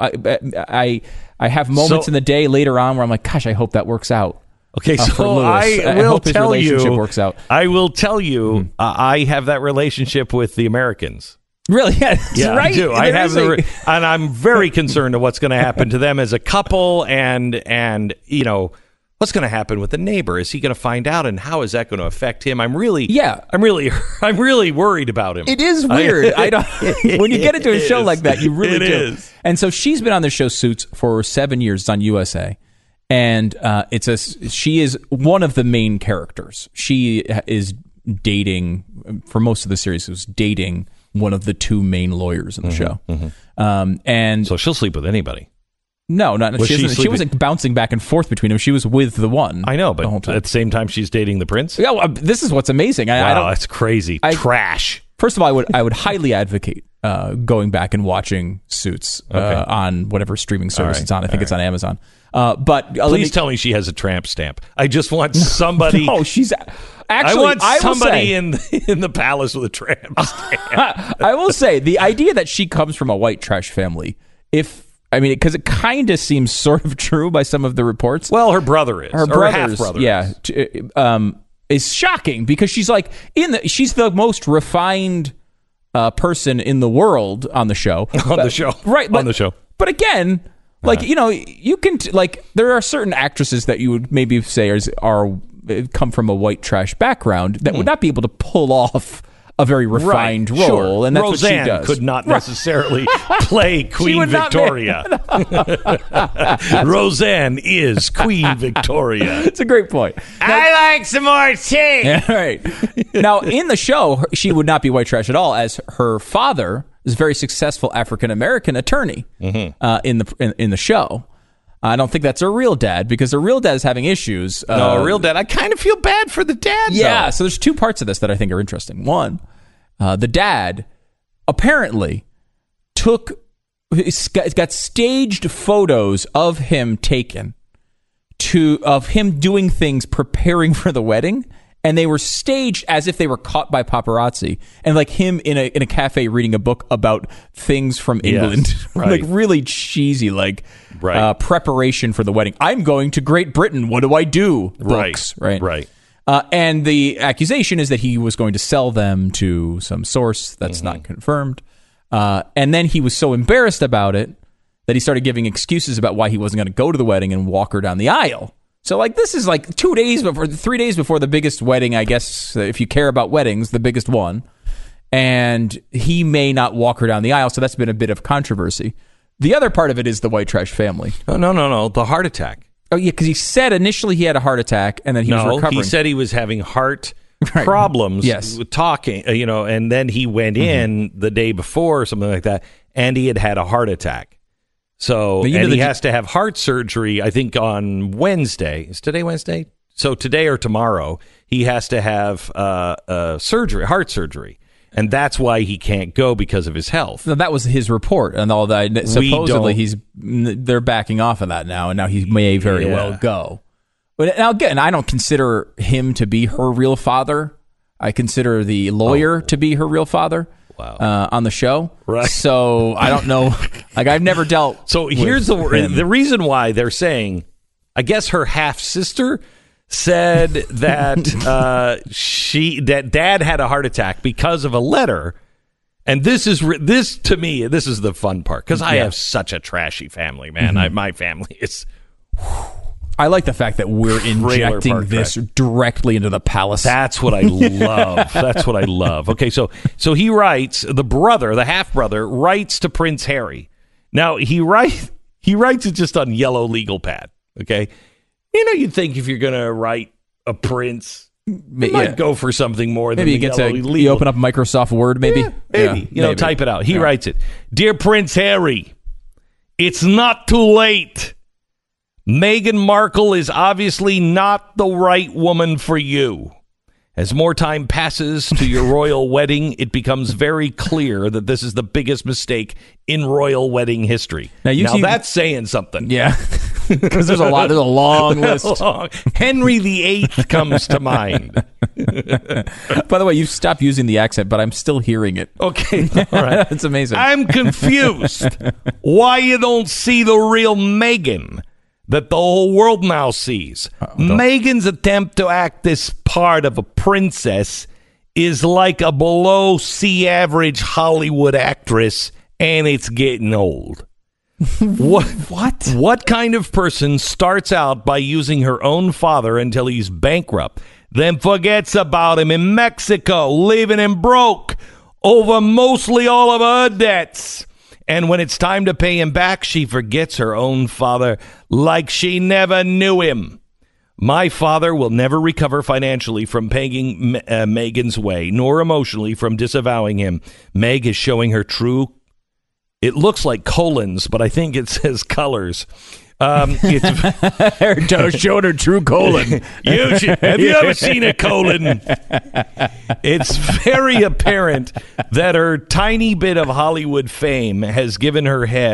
have moments in the day later on where I'm like, gosh, I hope that works out. Okay, so I will tell you, works out. I will tell you, I have that relationship with the Americans. Really? Yeah, right? I do. I have and I'm very concerned of what's going to happen to them as a couple, and what's going to happen with the neighbor? Is he going to find out, and how is that going to affect him? I'm really worried about him. It is weird. When you get into a show like that, you really do. Is. And so she's been on the show Suits for 7 years. It's on USA. And she is one of the main characters. She is dating, for most of the series, was dating one of the 2 main lawyers in the show. And so she'll sleep with anybody. No, not she wasn't bouncing back and forth between them. She was with the one. I know, but at the same time, she's dating the prince. Yeah, well, this is what's amazing. Wow, that's crazy. Trash. First of all, I would highly advocate going back and watching Suits on whatever streaming service it's on. I think it's on Amazon. But please tell me she has a tramp stamp. I just want somebody. No, she's actually. I want somebody in the palace with a tramp stamp. I will say the idea that she comes from a white trash family, because it kind of seems sort of true by some of the reports. Well, her brother is. Her half-brother is shocking because she's she's the most refined person in the world on the show. Right? On the show. But again. You can there are certain actresses that you would maybe say are come from a white trash background that would not be able to pull off a very refined role, sure. and that's Roseanne what she does. Could not necessarily play Queen Victoria. Roseanne is Queen Victoria. It's a great point. I like some more tea. Yeah, right. Now, in the show, she would not be white trash at all, as her father is a very successful African American attorney in the show. I don't think that's her real dad, because her real dad is having issues. No, her real dad. I kind of feel bad for the dad. Yeah, though. So there's 2 parts of this that I think are interesting. One, the dad apparently got staged photos of him taken of him doing things preparing for the wedding. And they were staged as if they were caught by paparazzi, and him in a cafe reading a book about things from England, right. Really cheesy, preparation for the wedding. I'm going to Great Britain. What do I do? Books, right. And the accusation is that he was going to sell them to some source that's not confirmed. And then he was so embarrassed about it that he started giving excuses about why he wasn't going to go to the wedding and walk her down the aisle. So, this is 3 days before the biggest wedding, I guess, if you care about weddings, the biggest one. and he may not walk her down the aisle. So that's been a bit of controversy. The other part of it is the white trash family. Oh, no. The heart attack. Oh, yeah, because he said initially he had a heart attack, and then he was recovering. He said he was having heart problems with talking, and then he went in the day before or something like that, and he had a heart attack. So, and he has to have heart surgery, I think, on Wednesday. Is today Wednesday? So today or tomorrow, he has to have heart surgery. And that's why he can't go because of his health. No, that was his report, and all that. Supposedly, they're backing off of that now, and now he may very well go. But now again, I don't consider him to be her real father. I consider the lawyer to be her real father. Wow. On the show, right? So I don't know. Like I've never dealt. So here's the reason why they're saying. I guess her half sister said that that dad had a heart attack because of a letter, and this to me this is the fun part because I have such a trashy family, man. My family is. I like the fact that we're injecting this directly into the palace. That's what I love. Okay, so he writes, the half brother writes to Prince Harry. Now he writes it just on yellow legal pad. Okay. You'd think if you're going to write a prince, you might go for something more than maybe you open up Microsoft Word, maybe. Yeah, maybe. Maybe. Type it out. He writes it. Dear Prince Harry, it's not too late. Meghan Markle is obviously not the right woman for you. As more time passes to your royal wedding, it becomes very clear that this is the biggest mistake in royal wedding history. Now that's saying something. Yeah. Because there's a long list. Henry VIII comes to mind. By the way, you've stopped using the accent, but I'm still hearing it. Okay. All right. It's amazing. I'm confused. Why you don't see the real Meghan that the whole world now sees? Meghan's attempt to act this part of a princess is like a below sea average Hollywood actress, and it's getting old. What kind of person starts out by using her own father until he's bankrupt, then forgets about him in Mexico, leaving him broke over mostly all of her debts? And when it's time to pay him back, she forgets her own father like she never knew him. My father will never recover financially from paying Meghan's way, nor emotionally from disavowing him. Meg is showing her true. It looks like colons, but I think it says colors. It's showing her true colon. Have you ever seen a colon? It's very apparent that her tiny bit of Hollywood fame has gone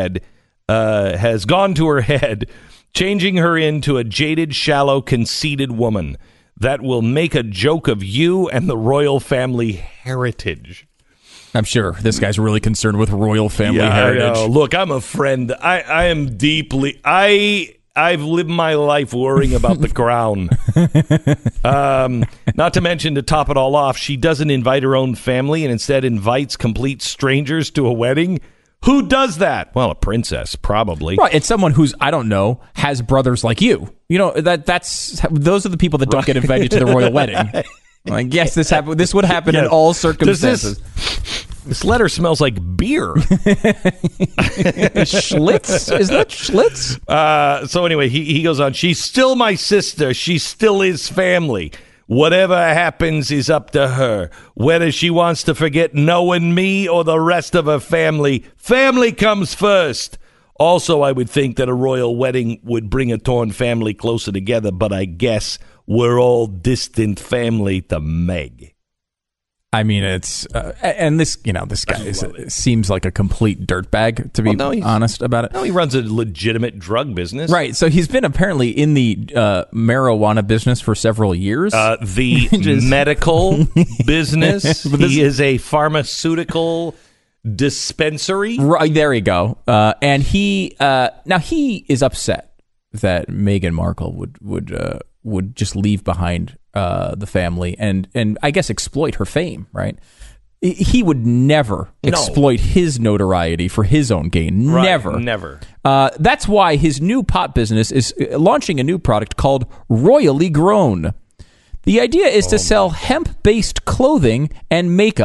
to her head, changing her into a jaded, shallow, conceited woman that will make a joke of you and the royal family heritage. I'm sure this guy's really concerned with royal family heritage. I know. Look, I'm a friend. I am deeply. I've lived my life worrying about the crown. Not to mention, to top it all off, she doesn't invite her own family and instead invites complete strangers to a wedding. Who does that? Well, a princess, probably. Right, it's someone who's, I don't know, has brothers like you. Those are the people that don't get invited to the royal wedding. Like, yes, this would happen in all circumstances. This letter smells like beer. Schlitz? Is that Schlitz? So anyway, he goes on. She's still my sister. She still is family. Whatever happens is up to her. Whether she wants to forget knowing me or the rest of her family, family comes first. Also, I would think that a royal wedding would bring a torn family closer together, but I guess we're all distant family to Meg. I mean, it's and this guy seems like a complete dirtbag, to be honest about it. No, he runs a legitimate drug business, right? So he's been apparently in the marijuana business for several years. The medical business. He is a pharmaceutical dispensary. Right, there you go. And he now he is upset that Meghan Markle would just leave behind the family and I guess exploit her fame, right? He would never exploit his notoriety for his own gain. Right, never. That's why his new pot business is launching a new product called Royally Grown. The idea is to sell hemp-based clothing and makeup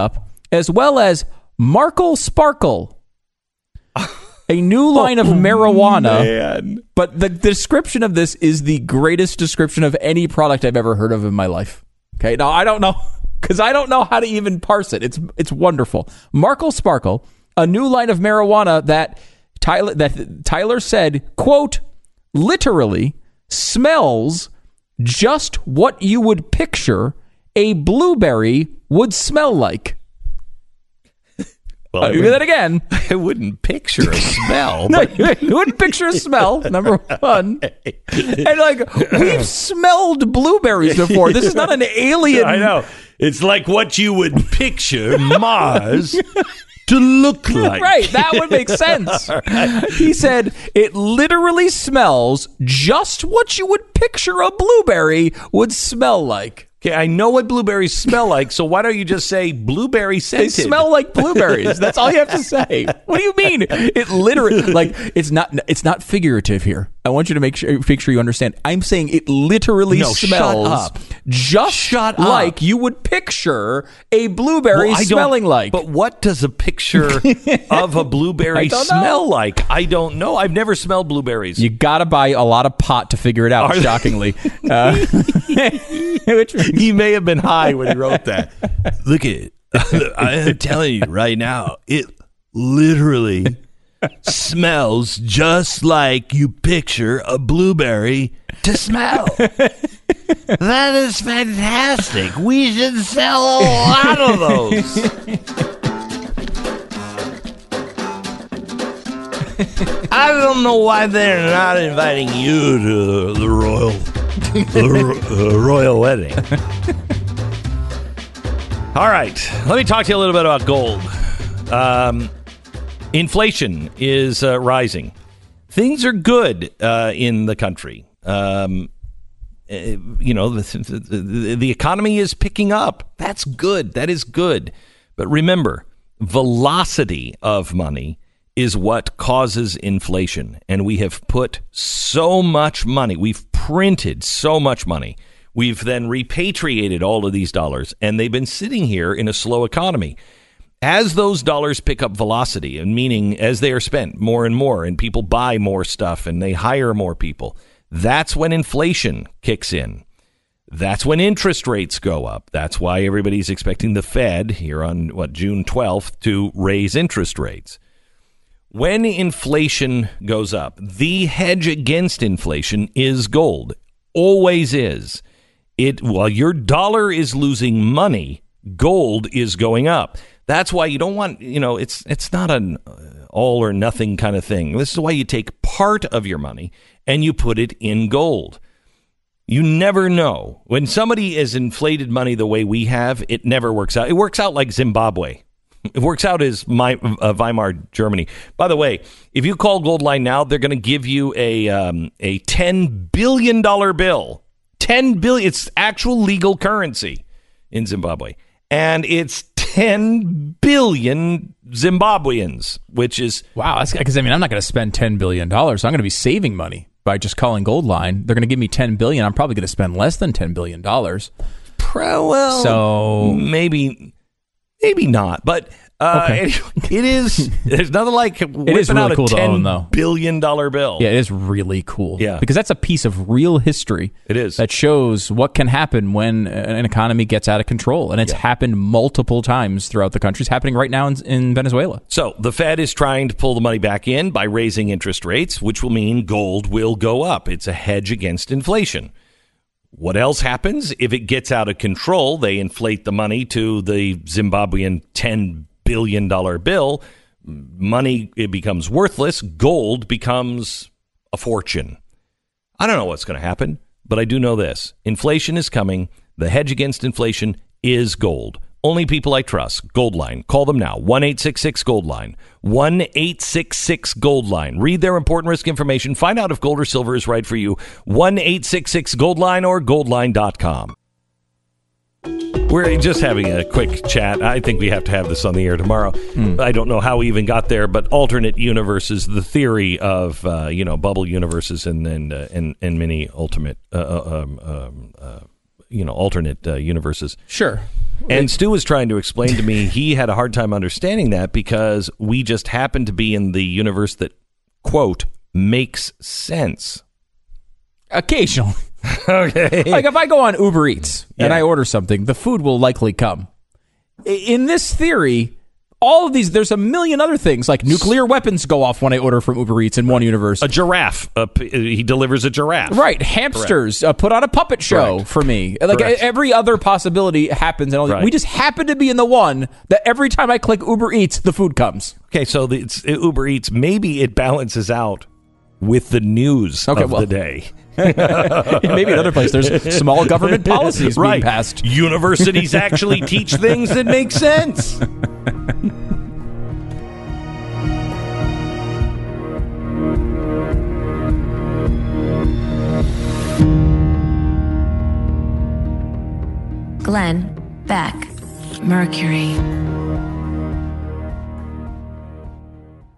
as well as Markle Sparkle, a new line of marijuana. Man. But the description of this is the greatest description of any product I've ever heard of in my life. Okay, now I don't know, because I don't know how to even parse it. It's wonderful. Markle Sparkle, a new line of marijuana that Tyler said, quote, literally smells just what you would picture a blueberry would smell like. Well, do that again. I wouldn't picture a smell. No, you wouldn't picture a smell, number one. And like, we've smelled blueberries before. This is not an alien. I know. It's like what you would picture Mars to look like. Right, that would make sense. Right. He said, it literally smells just what you would picture a blueberry would smell like. Okay, I know what blueberries smell like, so why don't you just say blueberry scented? They smell like blueberries. That's all you have to say. What do you mean? It literally, like, it's not figurative here. I want you to make sure you understand. I'm saying it literally smells just like you would picture a blueberry smelling like. But what does a picture of a blueberry smell like? I don't know. I've never smelled blueberries. You got to buy a lot of pot to figure it out, shockingly. He may have been high when he wrote that. Look at it. I'm telling you right now, it literally smells just like you picture a blueberry to smell. That is fantastic. We should sell a lot of those. I don't know why they're not inviting you to the royal wedding. All right, let me talk to you a little bit about gold. Inflation is rising. Things are good in the country. The economy is picking up. That's good. That is good. But remember, velocity of money is what causes inflation. And we have put so much money. We've printed so much money. We've then repatriated all of these dollars, and they've been sitting here in a slow economy. As those dollars pick up velocity, and meaning as they are spent more and more, and people buy more stuff and they hire more people, that's when inflation kicks in. That's when interest rates go up. That's why everybody's expecting the Fed here on June 12th to raise interest rates. When inflation goes up, the hedge against inflation is gold. Always is. While your dollar is losing money, gold is going up. That's why you don't want, it's not an all or nothing kind of thing. This is why you take part of your money and you put it in gold. You never know. When somebody has inflated money the way we have, it never works out. It works out like Zimbabwe. It works out as Weimar Germany. By the way, if you call Goldline now, they're going to give you a $10 billion bill. $10 billion. It's actual legal currency in Zimbabwe. And it's 10 billion Zimbabweans, which is... Wow, that's because, I'm not going to spend $10 billion, so I'm going to be saving money by just calling Goldline. They're going to give me $10 billion. I'm probably going to spend less than $10 billion. Well, so maybe not, but okay. It is. There's nothing like whipping it is really out cool a $10 billion bill. Yeah, it is really cool. Yeah, because that's a piece of real history. It is that shows what can happen when an economy gets out of control, and it's happened multiple times throughout the country. It's happening right now in Venezuela. So the Fed is trying to pull the money back in by raising interest rates, which will mean gold will go up. It's a hedge against inflation. What else happens if it gets out of control? They inflate the money to the Zimbabwean $10 billion bill. Money, it becomes worthless. Gold becomes a fortune. I don't know what's going to happen, but I do know this. Inflation is coming. The hedge against inflation is gold. Only people I trust. Goldline. Call them now. 1-866-GOLDLINE. 1-866-GOLDLINE. Read their important risk information. Find out if gold or silver is right for you. 1-866-GOLDLINE or goldline.com. We're just having a quick chat. I think we have to have this on the air tomorrow. I don't know how we even got there, but alternate universes, the theory of bubble universes and many ultimate alternate universes. Sure. And Stu was trying to explain to me he had a hard time understanding that because we just happen to be in the universe that, quote, makes sense. Occasionally. Okay. Like if I go on Uber Eats and I order something, the food will likely come. In this theory, all of these, there's a million other things, like nuclear weapons go off when I order from Uber Eats in one universe. A giraffe. He delivers a giraffe. Right. Hamsters put on a puppet show for me. Like every other possibility happens. And we just happen to be in the one that every time I click Uber Eats, the food comes. Okay, so it's Uber Eats, maybe it balances out with the news of the day. Maybe in other places there's small government policies being passed. Universities actually teach things that make sense. Glenn Beck, Mercury.